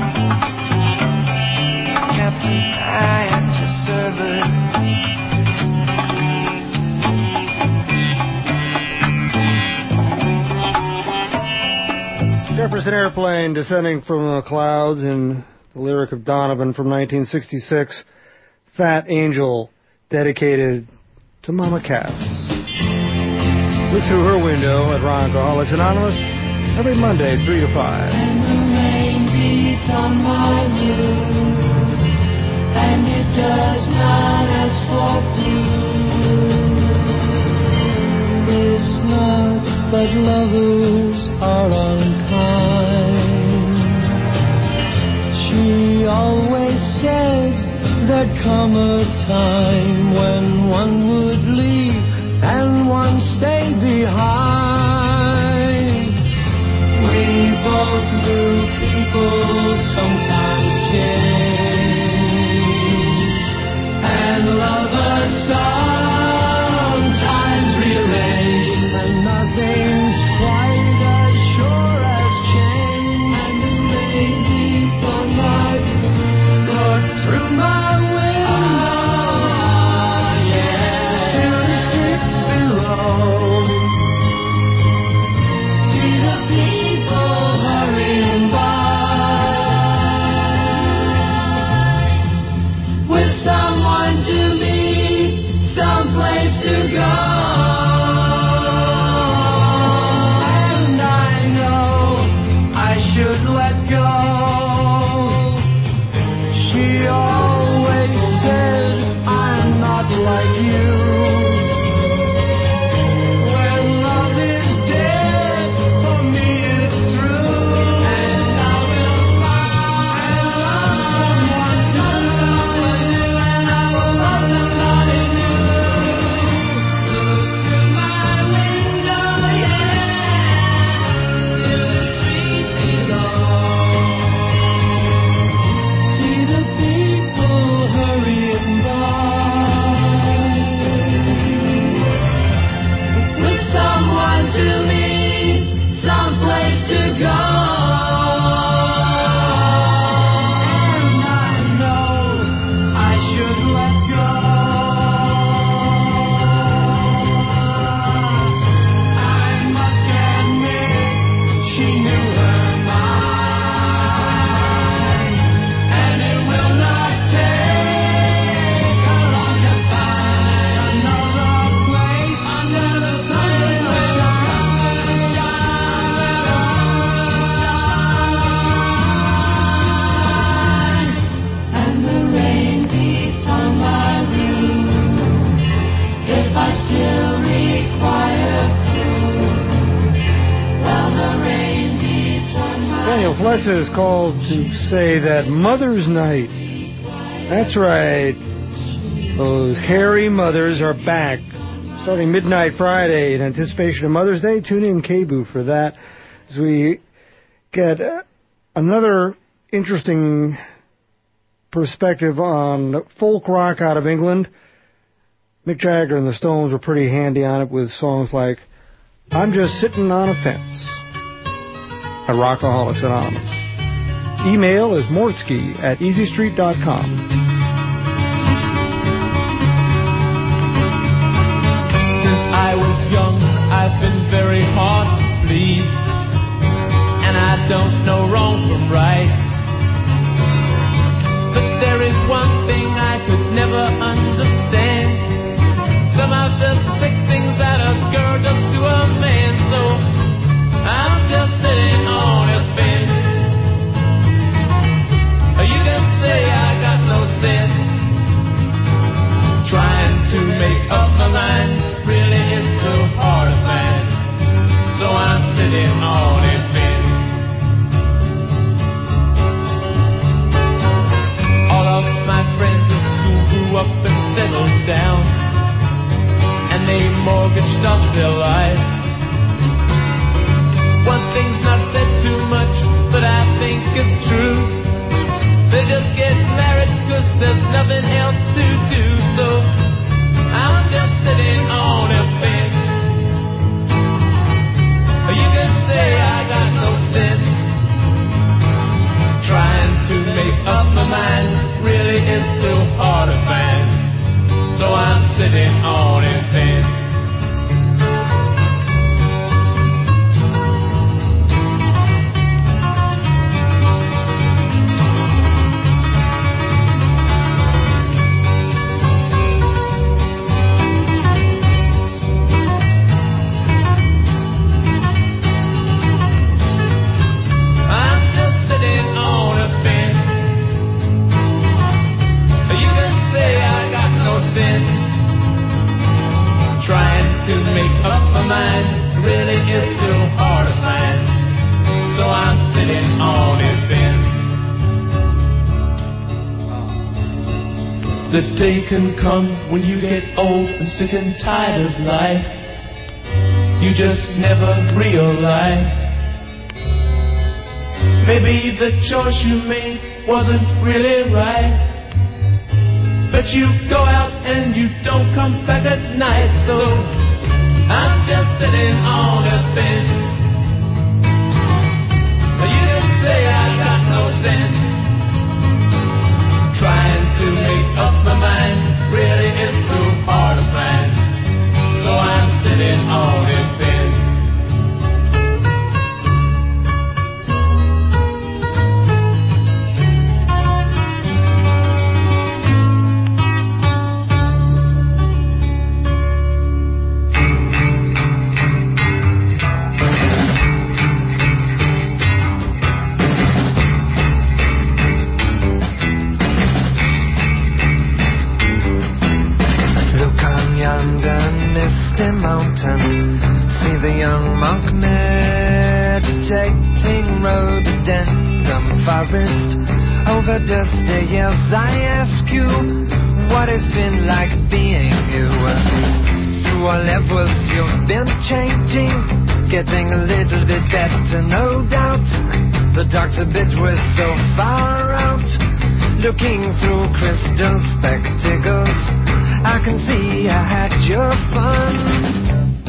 Captain, I am your servant. Jefferson Airplane descending from the clouds in the lyric of Donovan from 1966, Fat Angel, dedicated to Mama Cass. Look through her window at Rockaholics Anonymous every Monday, 3 to 5. And the rain beats on my roof, and it does not ask for proof. This that lovers are unkind. She always said there'd come a time when one would leave and one stay behind. We both knew people sometimes change, and lovers sometimes rearrange, and nothing's quite as sure as change. And the rain beats on my roof, look through my window, to the street below. See the people hurrying by, with someone to meet, someplace to go. And I know I should let go. She always said I'm not like you. When love is dead, for me it's true. And I will find someone new, and I will love somebody new. Look through my window, to the street below. See the people hurrying by, with someone to meet, someplace to go. And I know I should let go. I must admit she knew her mind, and it will not take her long to find another place under the sun where the sun will shine. And the rain beats on my roof, if I still require proof. Well, the rain beats on my Daniel Flex is called to say that Mother's Night. That's right. Those hairy mothers are back. Starting midnight Friday in anticipation of Mother's Day. Tune in KBOO for that as we get another interesting perspective on folk rock out of England. Mick Jagger and the Stones were pretty handy on it with songs like I'm Just Sitting on a Fence at Rockaholics Anonymous. Email is mortsky@easystreet.com. Since I was young, I've been very hard to please, and I don't know wrong from right. But there is one thing I could never understand. Some of the sick things that a girl does to a man. So I'm just sitting on a fence. You can say I got no sense. Trying to make up my mind really is so hard to find. So I'm sitting on a fence. All of my friends at school grew up and settled down, and they mortgaged up their life. One thing's not said too much, but I think it's true. They just get married 'cause there's nothing else to do. So I'm just sitting on a fence. You can say I got no sense. Trying to make up my mind really is so hard to find. So I'm sitting on a fence. to make up my mind really is too hard to find. So I'm sitting on a fence. The day can come when you get old and sick and tired of life. You just never realize. Maybe the choice you made wasn't really right, but you go out and you don't come back at night. So I'm just sitting on a bench. You can say I got no sense. Trying to make up my mind really is too hard to find. So I'm sitting on a bench. See the young monk meditating rhododendron forest. Over dusty years I ask you what it's been like being you. Through all levels you've been changing, getting a little bit better, no doubt. The doctor bit was so far out, looking through crystal spectacles. I can see I had your fun.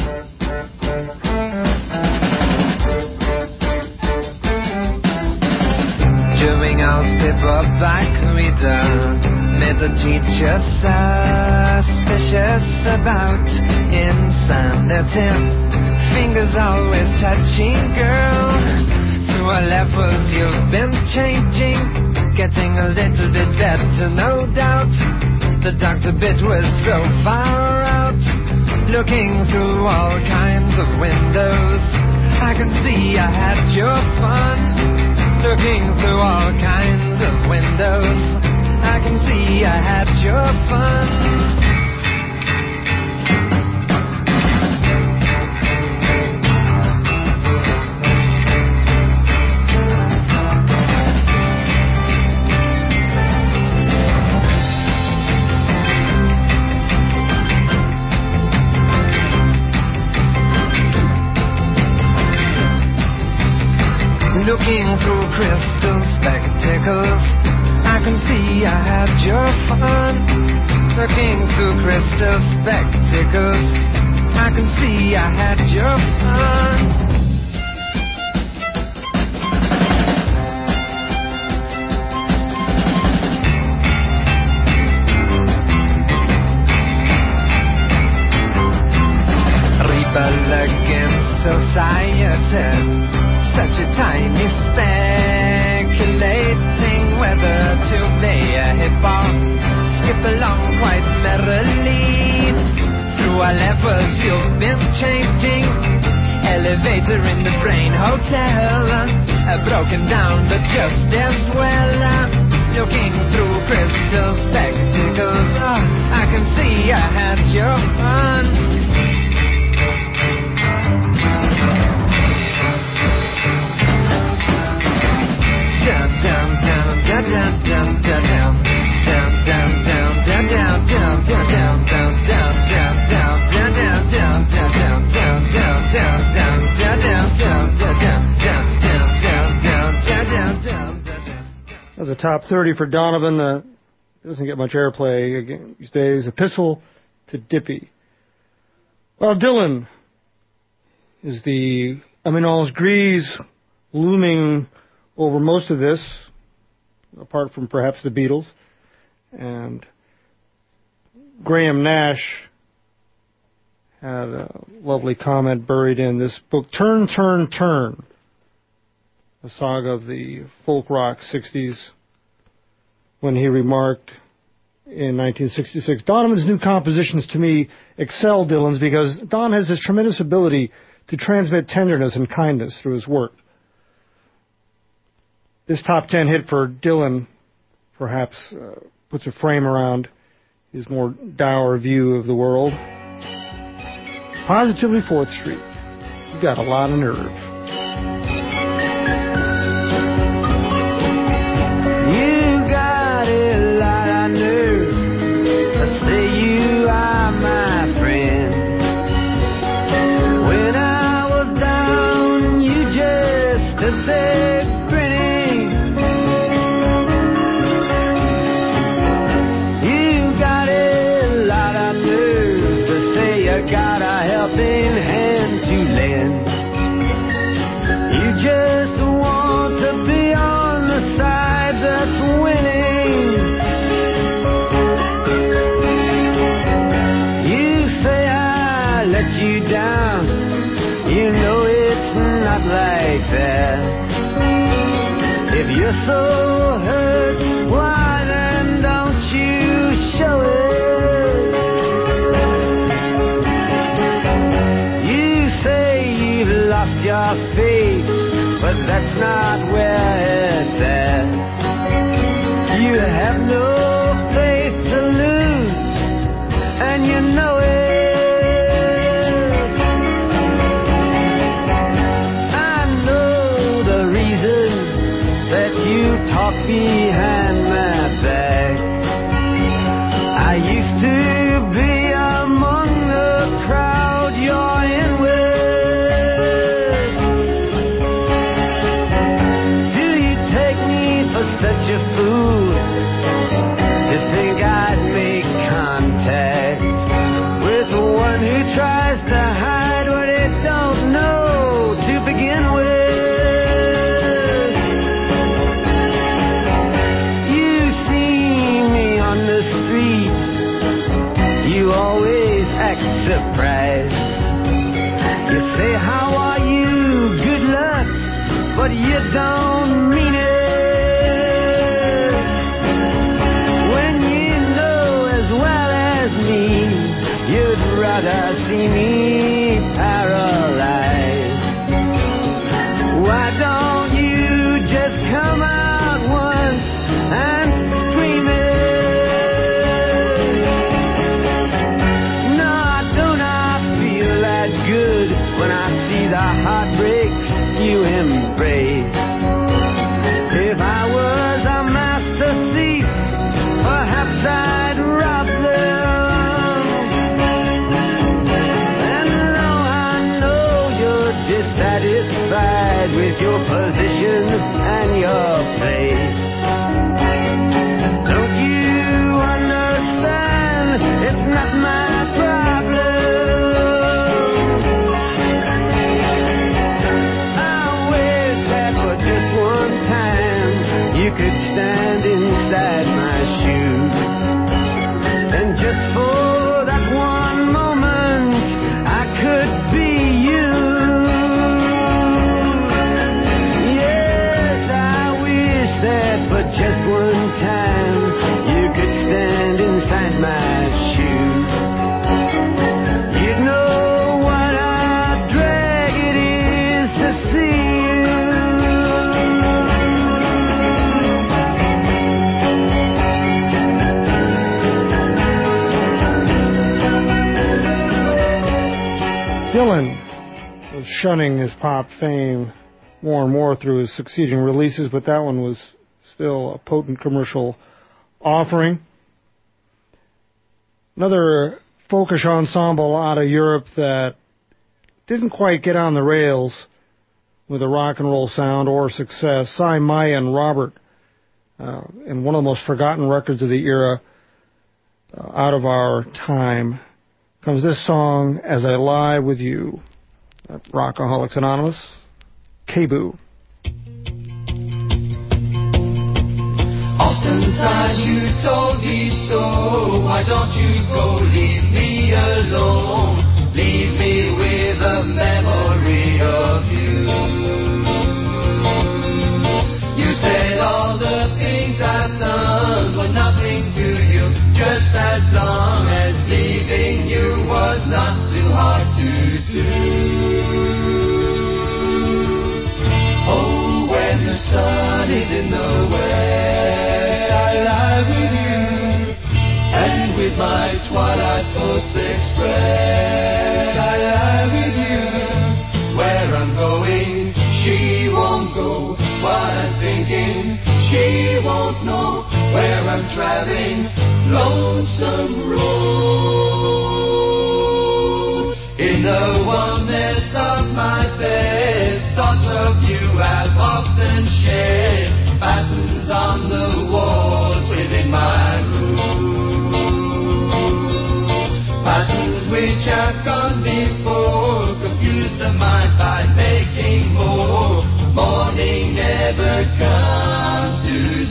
During our paperback reader made the teacher suspicious about insanity. Fingers always touching, girl. Through our levels you've been changing, getting a little bit better, no doubt. The doctor bit was so far out, looking through all kinds of windows. I can see I had your fun, looking through all kinds of windows. I can see I had your fun. Looking through crystal spectacles, I can see I had your fun. Looking through crystal spectacles, I can see I had your fun. Rebel against society. Such a tiny speculating whether to play a hip hop, skip along quite merrily. Through our levels you've been changing, elevator in the brain hotel, broken down but just as well. Looking through crystal spectacles, I can see I had your fun. That was a top 30 for Donovan. Doesn't get much airplay these days. Epistle to Dippy. Well, Dylan is the Aminals Grise looming over most of this, apart from perhaps the Beatles. And Graham Nash had a lovely comment buried in this book, Turn, Turn, Turn, a saga of the folk rock 60s, when he remarked in 1966, Donovan's new compositions to me excel Dylan's because Don has this tremendous ability to transmit tenderness and kindness through his work. This top 10 hit for Dylan perhaps puts a frame around his more dour view of the world. Positively 4th Street. You got a lot of nerve. You got a lot of nerve to say you are my friend. When I was down, you just stood there grinning. You got a lot of nerve to say you got a helping hand to lend. You just want to be on the side that's winning. You say I let you down. You know it's not like that. If you're so hurt, why then don't you show it? You say you've lost your faith, but that's not where it's at. You have no faith to lose, and you know it. I know the reason that you talk behind my back. I used to be among the crowd you're in with. Do you take me for such a fool to think I'd make contact with one who tries to hide what it don't know to begin with? You see me on the street, you always act surprised. You say, how are you? Good luck, but you don't mean it. When you know as well as me, you'd rather see me paralyzed. Why don't you just come out once and scream it? No, don't I feel that good when I see the heartbreaks you embrace? If I was a master thief, perhaps I'd rob them. And though I know you're dissatisfied with your position and your place, don't you understand it's not my problem? I wish that for just one time you could stand inside my shoes, and just for that one moment I could be you. Yes, I wish that for just one time you could stand inside my shoes. You'd know what a drag it is to see you. Dylan was shunning his pop fame more and more through his succeeding releases, but that one was still a potent commercial offering. Another folkish ensemble out of Europe that didn't quite get on the rails with a rock and roll sound or success, Cy, Maya, and Robert, and one of the most forgotten records of the era, out of our time, comes this song, As I Lie With You, at Rockaholics Anonymous, K-Boo. Oftentimes you told me so, why don't you go leave me alone? Leave me with a memory of you. You said all the things I've done were nothing to you, just as long as leaving you was not too hard to do. Oh, when the sun is in the west, I lie with you, and with my twilight thoughts express traveling lonesome road. In the warmness of my bed, thoughts of you have often shared. Patterns on the walls within my room. Patterns which have gone before, confuse the mind by making more. Morning never comes too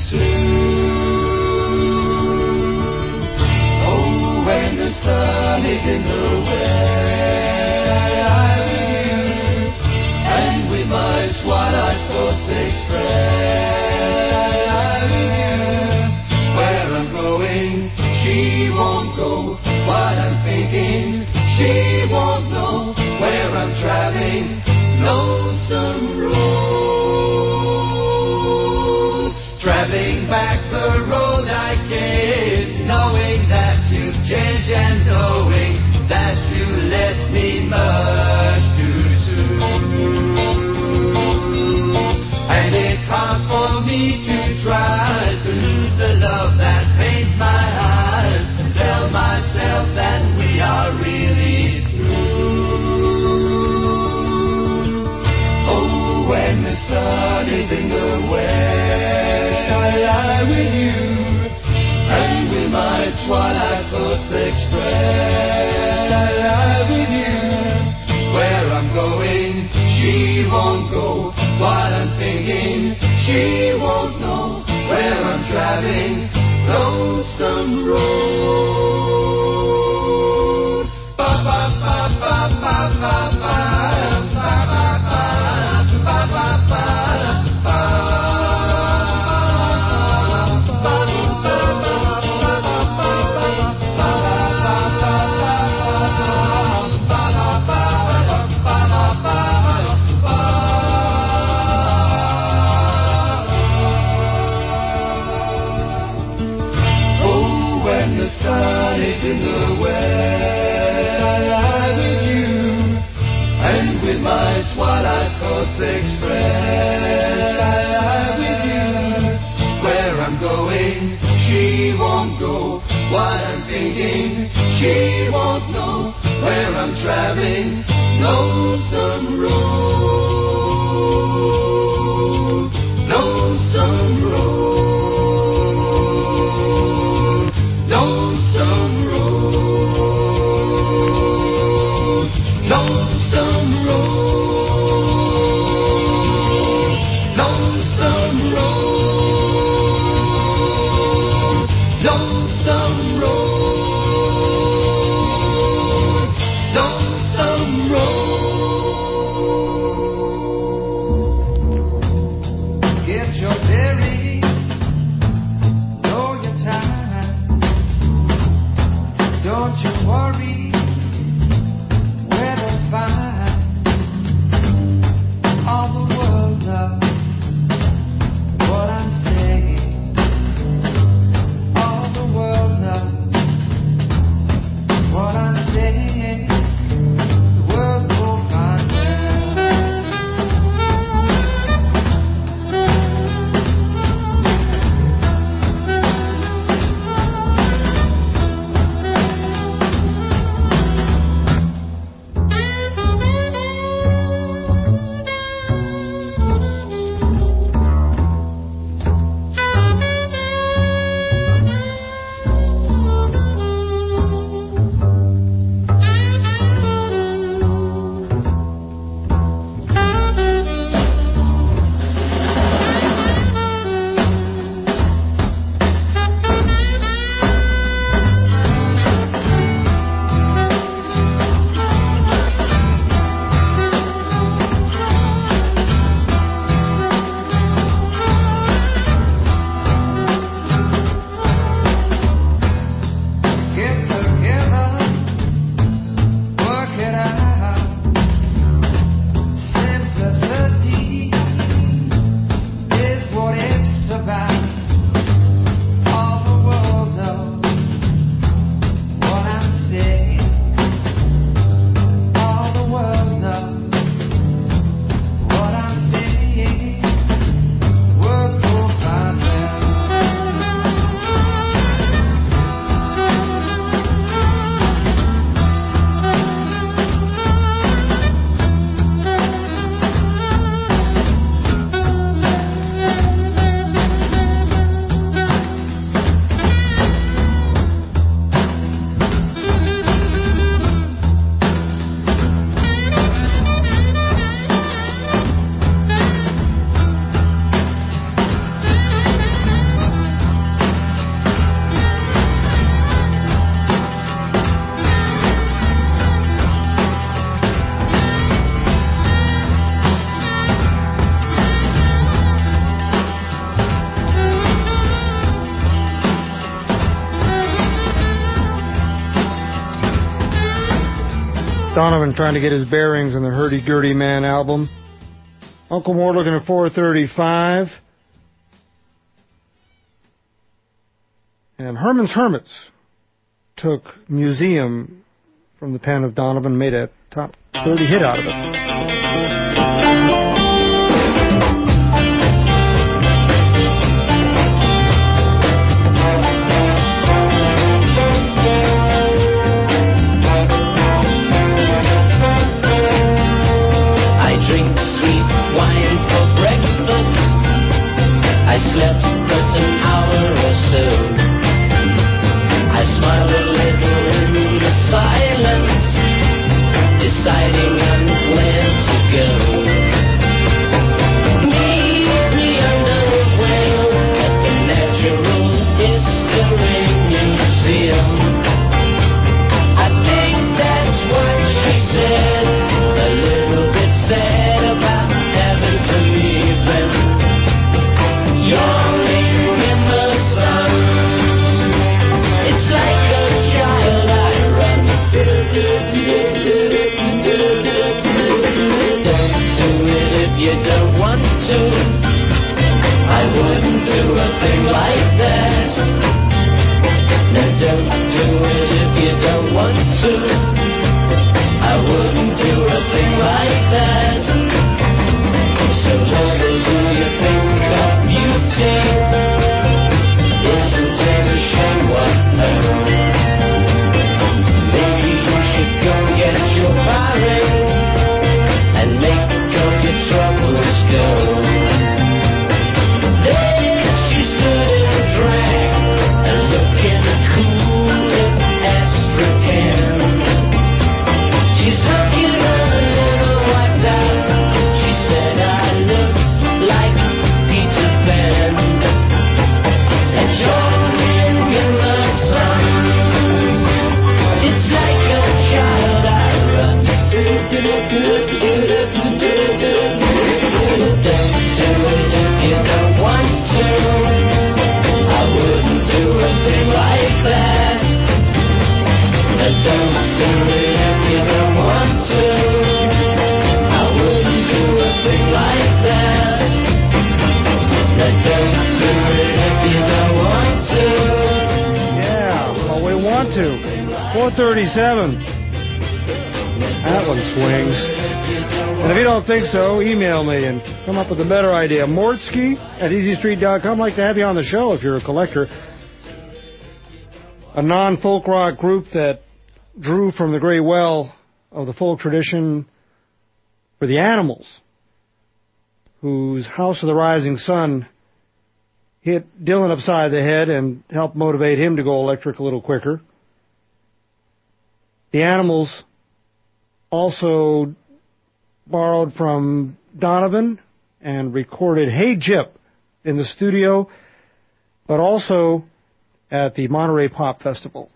soon. Oh, when the sun is in the west, I'm with you, and with my twilight thoughts express, I'm with you. Where I'm going, she won't go. What I'm thinking, she won't know. Where I'm traveling, lonesome road. Traveling back the road I came, knowing that you've changed and knowing that you left me much too soon. And it's hard for me to try to lose the love that paints my eyes, and tell myself that we are really through. Oh, when the sun is in the west, I lie with you, and with my twilight thoughts expressed, I lie with you. Where I'm going, she won't go. What I'm thinking, she won't know. Where I'm traveling, lonesome road. Ba ba ba ba ba ba ba ba ba ba ba ba. Sun is in the west, I lie with you, and with my twilight thoughts expressed, I lie with you. Where I'm going, she won't go. What I'm thinking, she won't know. Where I'm traveling, lonesome road, lonesome road. Lonesome road, lonesome road, lonesome road, lonesome road, lonesome road. trying to get his bearings on the Hurdy-Gurdy Man album. Uncle Mort looking at 435. And Herman's Hermits took Museum from the pen of Donovan, made a top 30 hit out of it. I slept but an hour or so. I smiled a little in the silence, deciding on where to go. Meet me under the whale at the Natural History Museum. I think that's what she said, a little bit sad about having to leave them. Yawning in the sun, it's like a child I run. Don't do it if you don't want to. I wouldn't do a thing like that. Now don't do it if you don't want to. I wouldn't do a thing like that. So little do you think of beauty, isn't it a shame what hurt? Maybe you should go get your bearings and make all your troubles go. She stood in drag and looking cool in Astrakhan. She's looking a little wiped out. She said I look like Peter Pan, and yawning in the sun. It's like a child I run. Don't do it if you don't want to. I wouldn't do a thing like that. Don't do it if you don't want to. I wouldn't do a thing like that. Don't do it if you don't want to. Yeah, well, we want to. 437. That one swings. And if you don't think so, email me and come up with a better idea. Mortsky at EasyStreet.com. I'd like to have you on the show if you're a collector. A non-folk rock group that drew from the great well of the folk tradition for the Animals, whose House of the Rising Sun hit Dylan upside the head and helped motivate him to go electric a little quicker. The Animals also borrowed from Donovan and recorded Hey Jip in the studio, but also at the Monterey Pop Festival.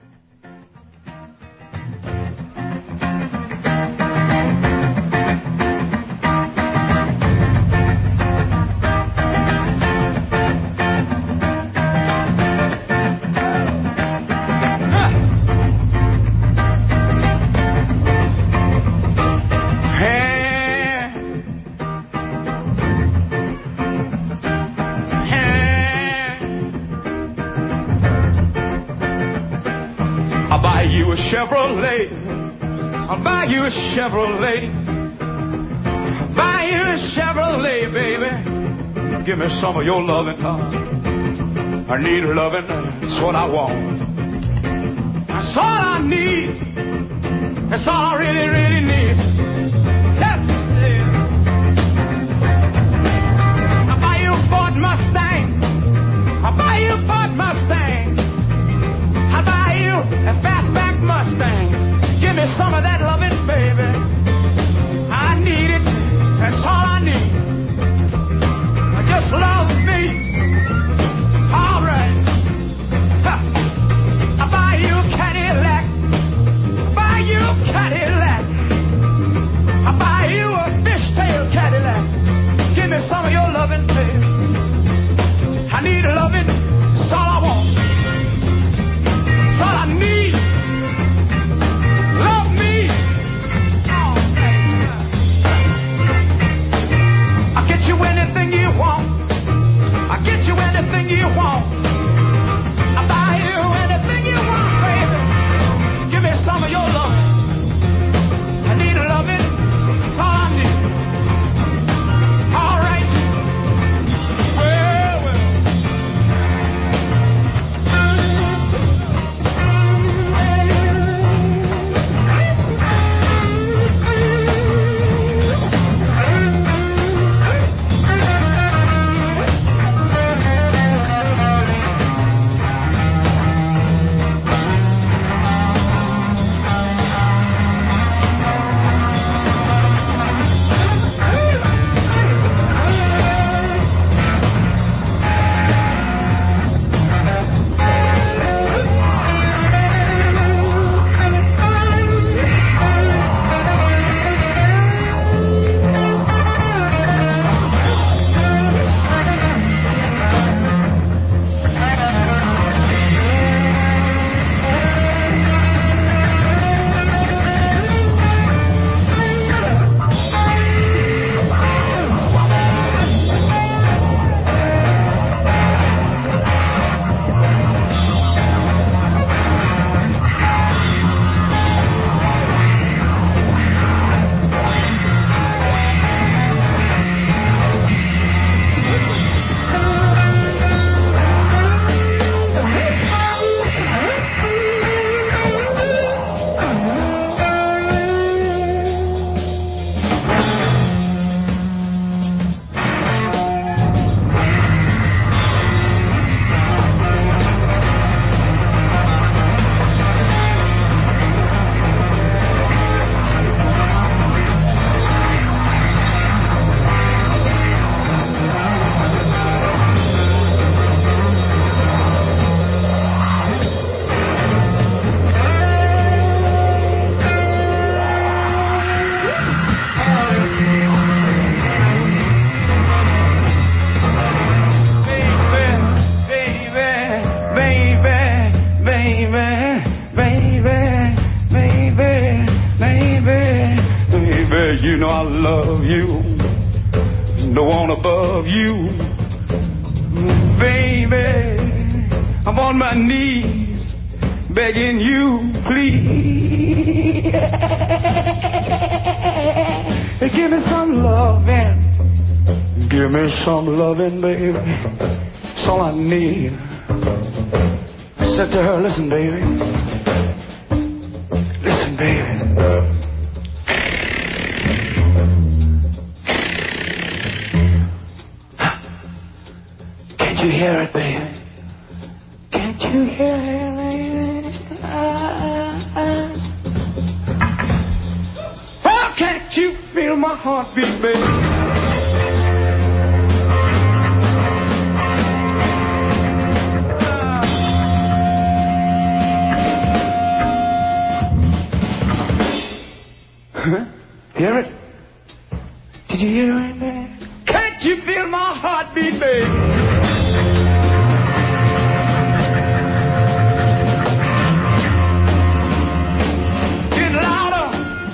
Chevrolet, I'll buy you a Chevrolet, buy you a Chevrolet, baby. Give me some of your loving, I need loving, that's what I want. That's all I need, that's all I really, really need. Yes, yeah. I'll buy you a Ford Mustang, I'll buy you a Ford Mustang, I'll buy you a fastback Mustang. Give me some of that loving, baby. I need it. That's all I need. Just love me. All right. I'll buy you a Cadillac. Buy you a Cadillac. baby, you know I love you. No one above you. Baby, I'm on my knees begging you, please. Give me some loving. Give me some loving, baby. That's all I need. I said to her, listen, baby. Listen, baby. Can't you hear it, baby? Can't you hear it, baby? Oh, can't you feel my heartbeat, baby? Hear it? Did you hear it, man? Can't you feel my heartbeat, baby? Getting louder,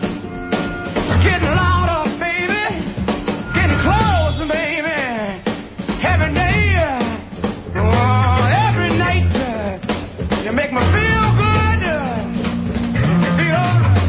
baby. Getting closer, baby. Every day, every night, you make me feel good. Feel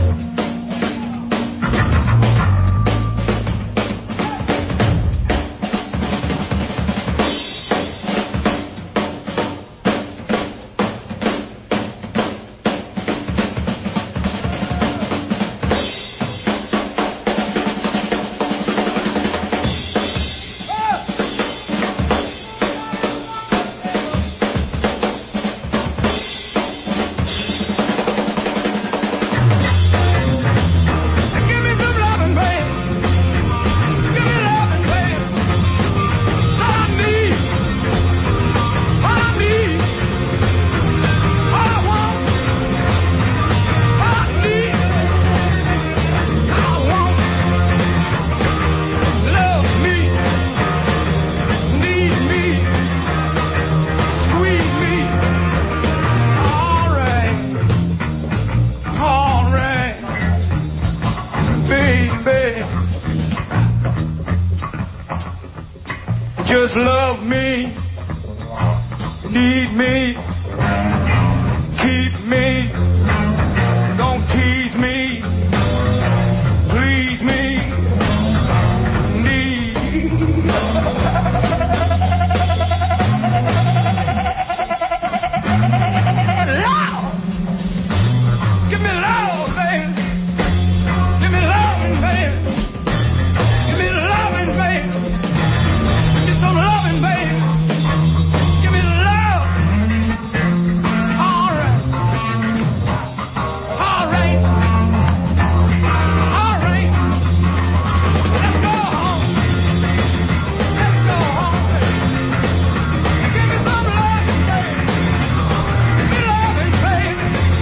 just love me, need me, keep me, don't tease me, please me, need. Love! Give me love, baby. Give me loving, baby. Give me loving, baby. Some loving, baby. Give me love. All right. All right. All right. Let's go home. Let's go home, baby. Give me some loving, baby. Give me loving, baby.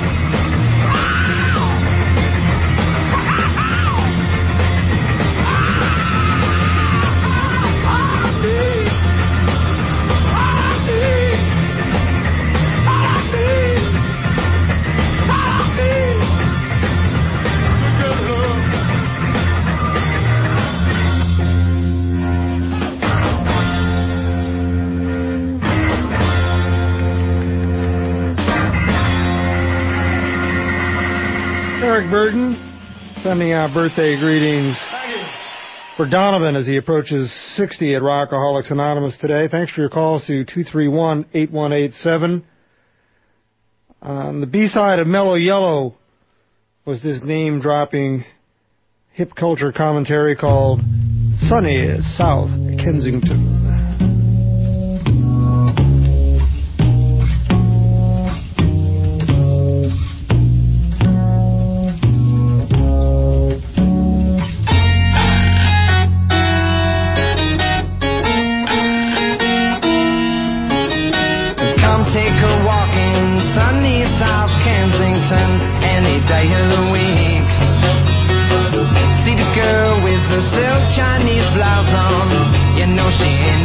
Eric Burton sending out birthday greetings for Donovan as he approaches 60 at Rockaholics Anonymous today. Thanks for your calls to 231-8187. On the B-side of Mellow Yellow was this name-dropping hip culture commentary called Sunny South Kensington. Chinese blouse on, you know she ain't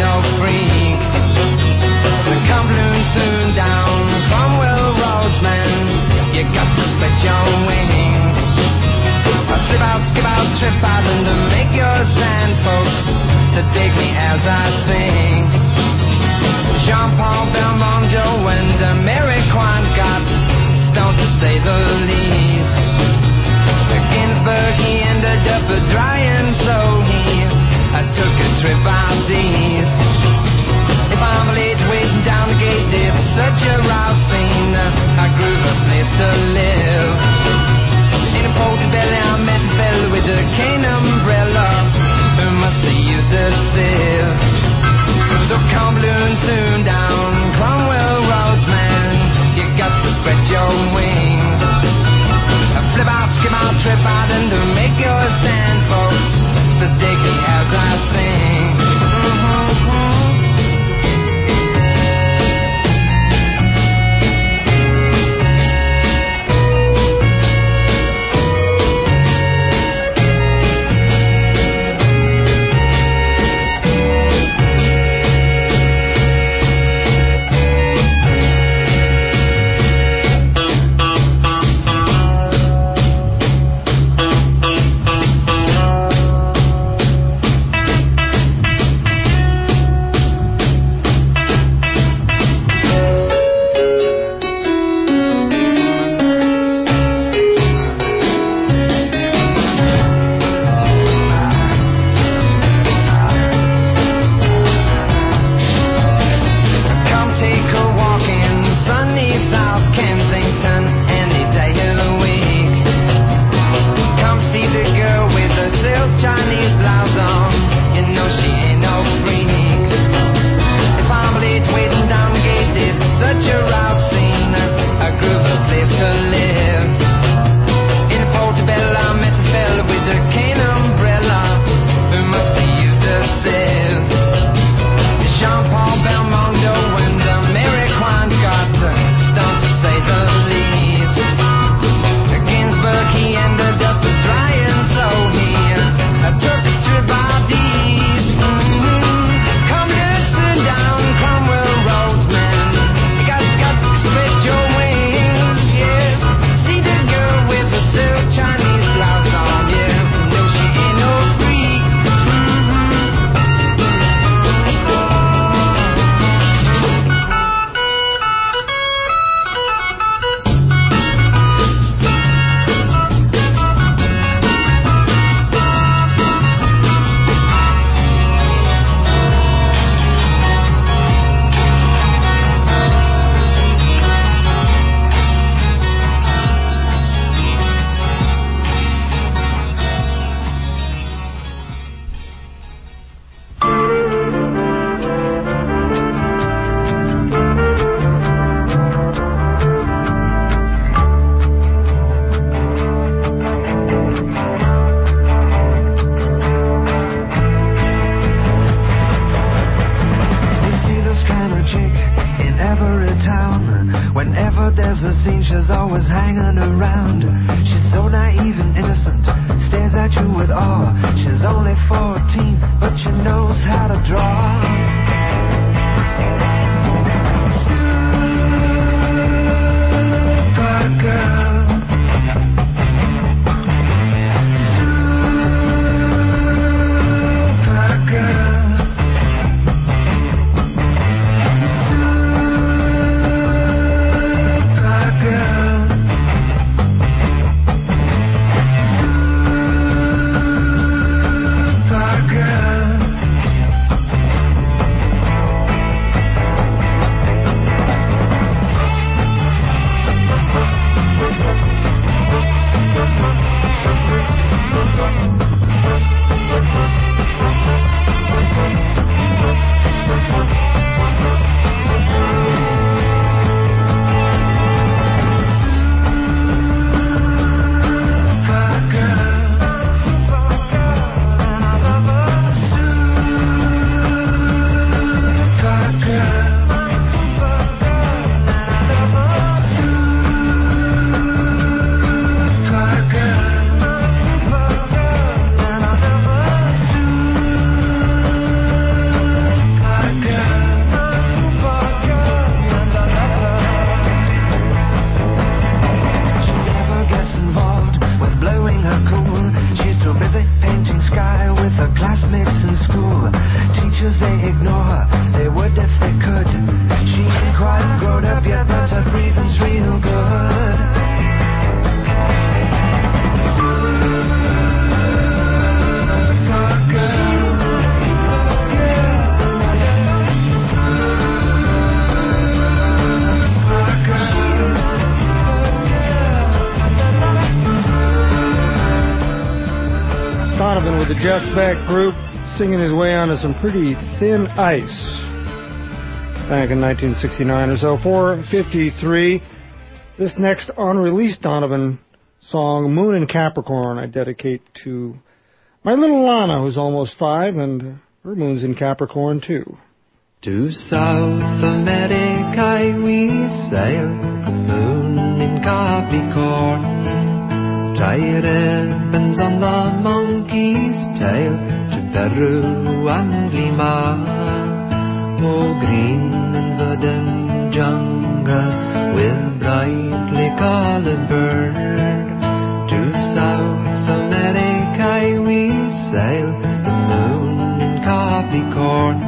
Donovan with the Jeff Beck Group, singing his way onto some pretty thin ice back in 1969 or so. 4:53. This next unreleased Donovan song, Moon in Capricorn, I dedicate to my little Lana, who's almost 5, and her moon's in Capricorn too. To South America we sail, the moon in Capricorn. Tie ribbons on the monkey's tail to Peru and Lima. Oh, green and verdant jungle with brightly colored bird. To South America we sail, the moon in Capricorn.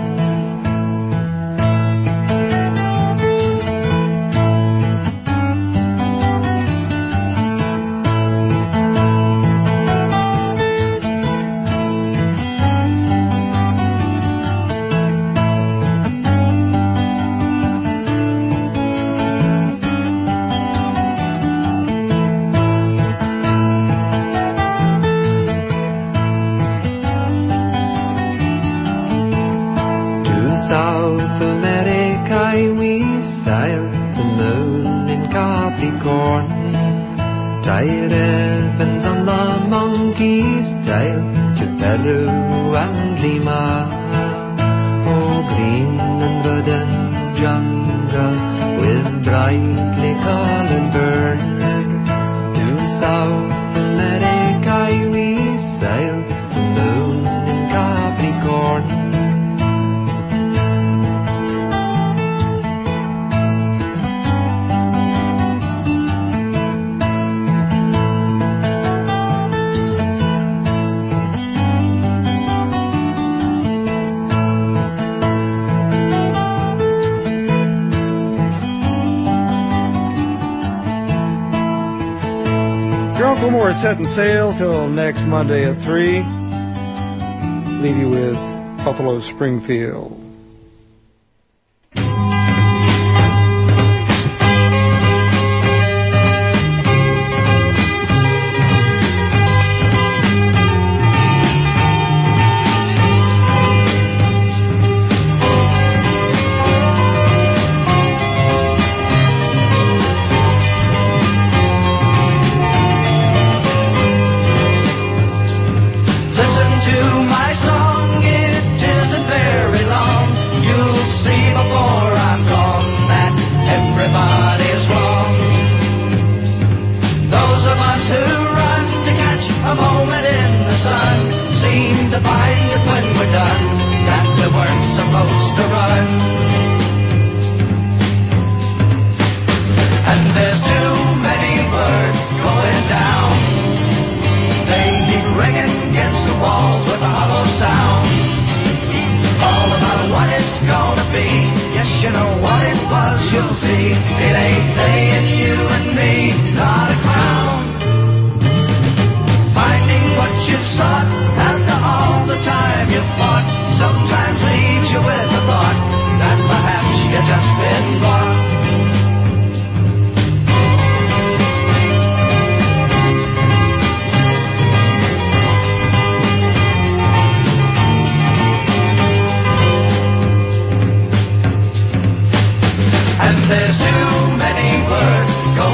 South America we sail, the moon in Capricorn. Tie ribbons on the monkey's tail to Peru and Lima. Oh, green and verdant jungle with brightly colored bird. To South America we sail, the moon in Capricorn. Uncle Mort setting sail till next Monday at 3. Leave you with Buffalo Springfield. There's too many words going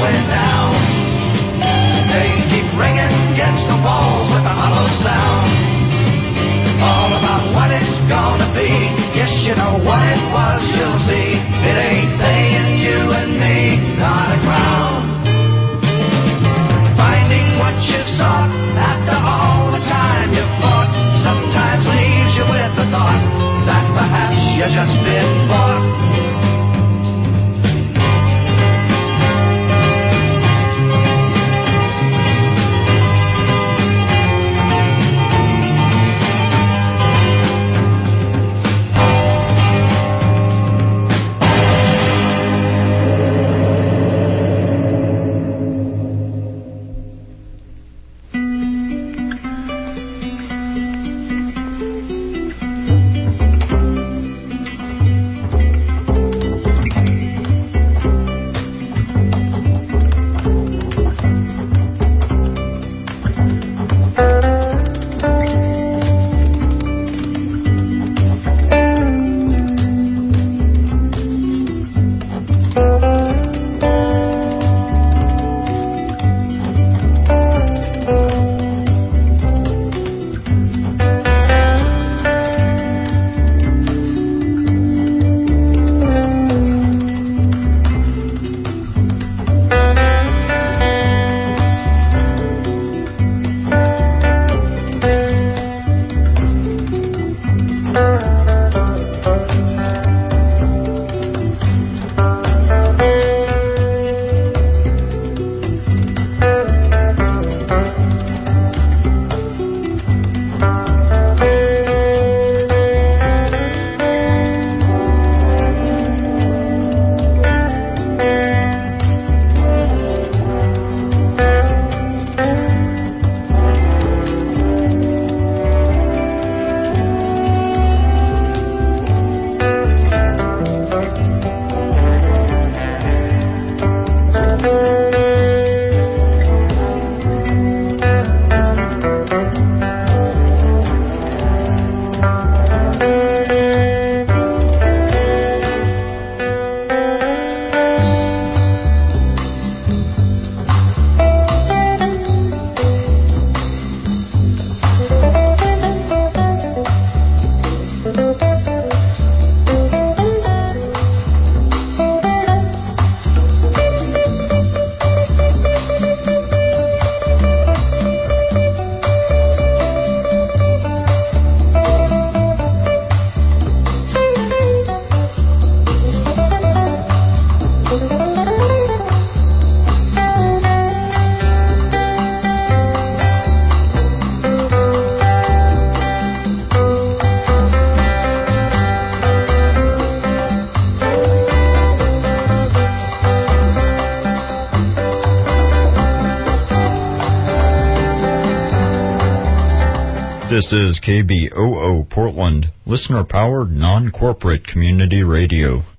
This is KBOO Portland, listener-powered, non-corporate community radio.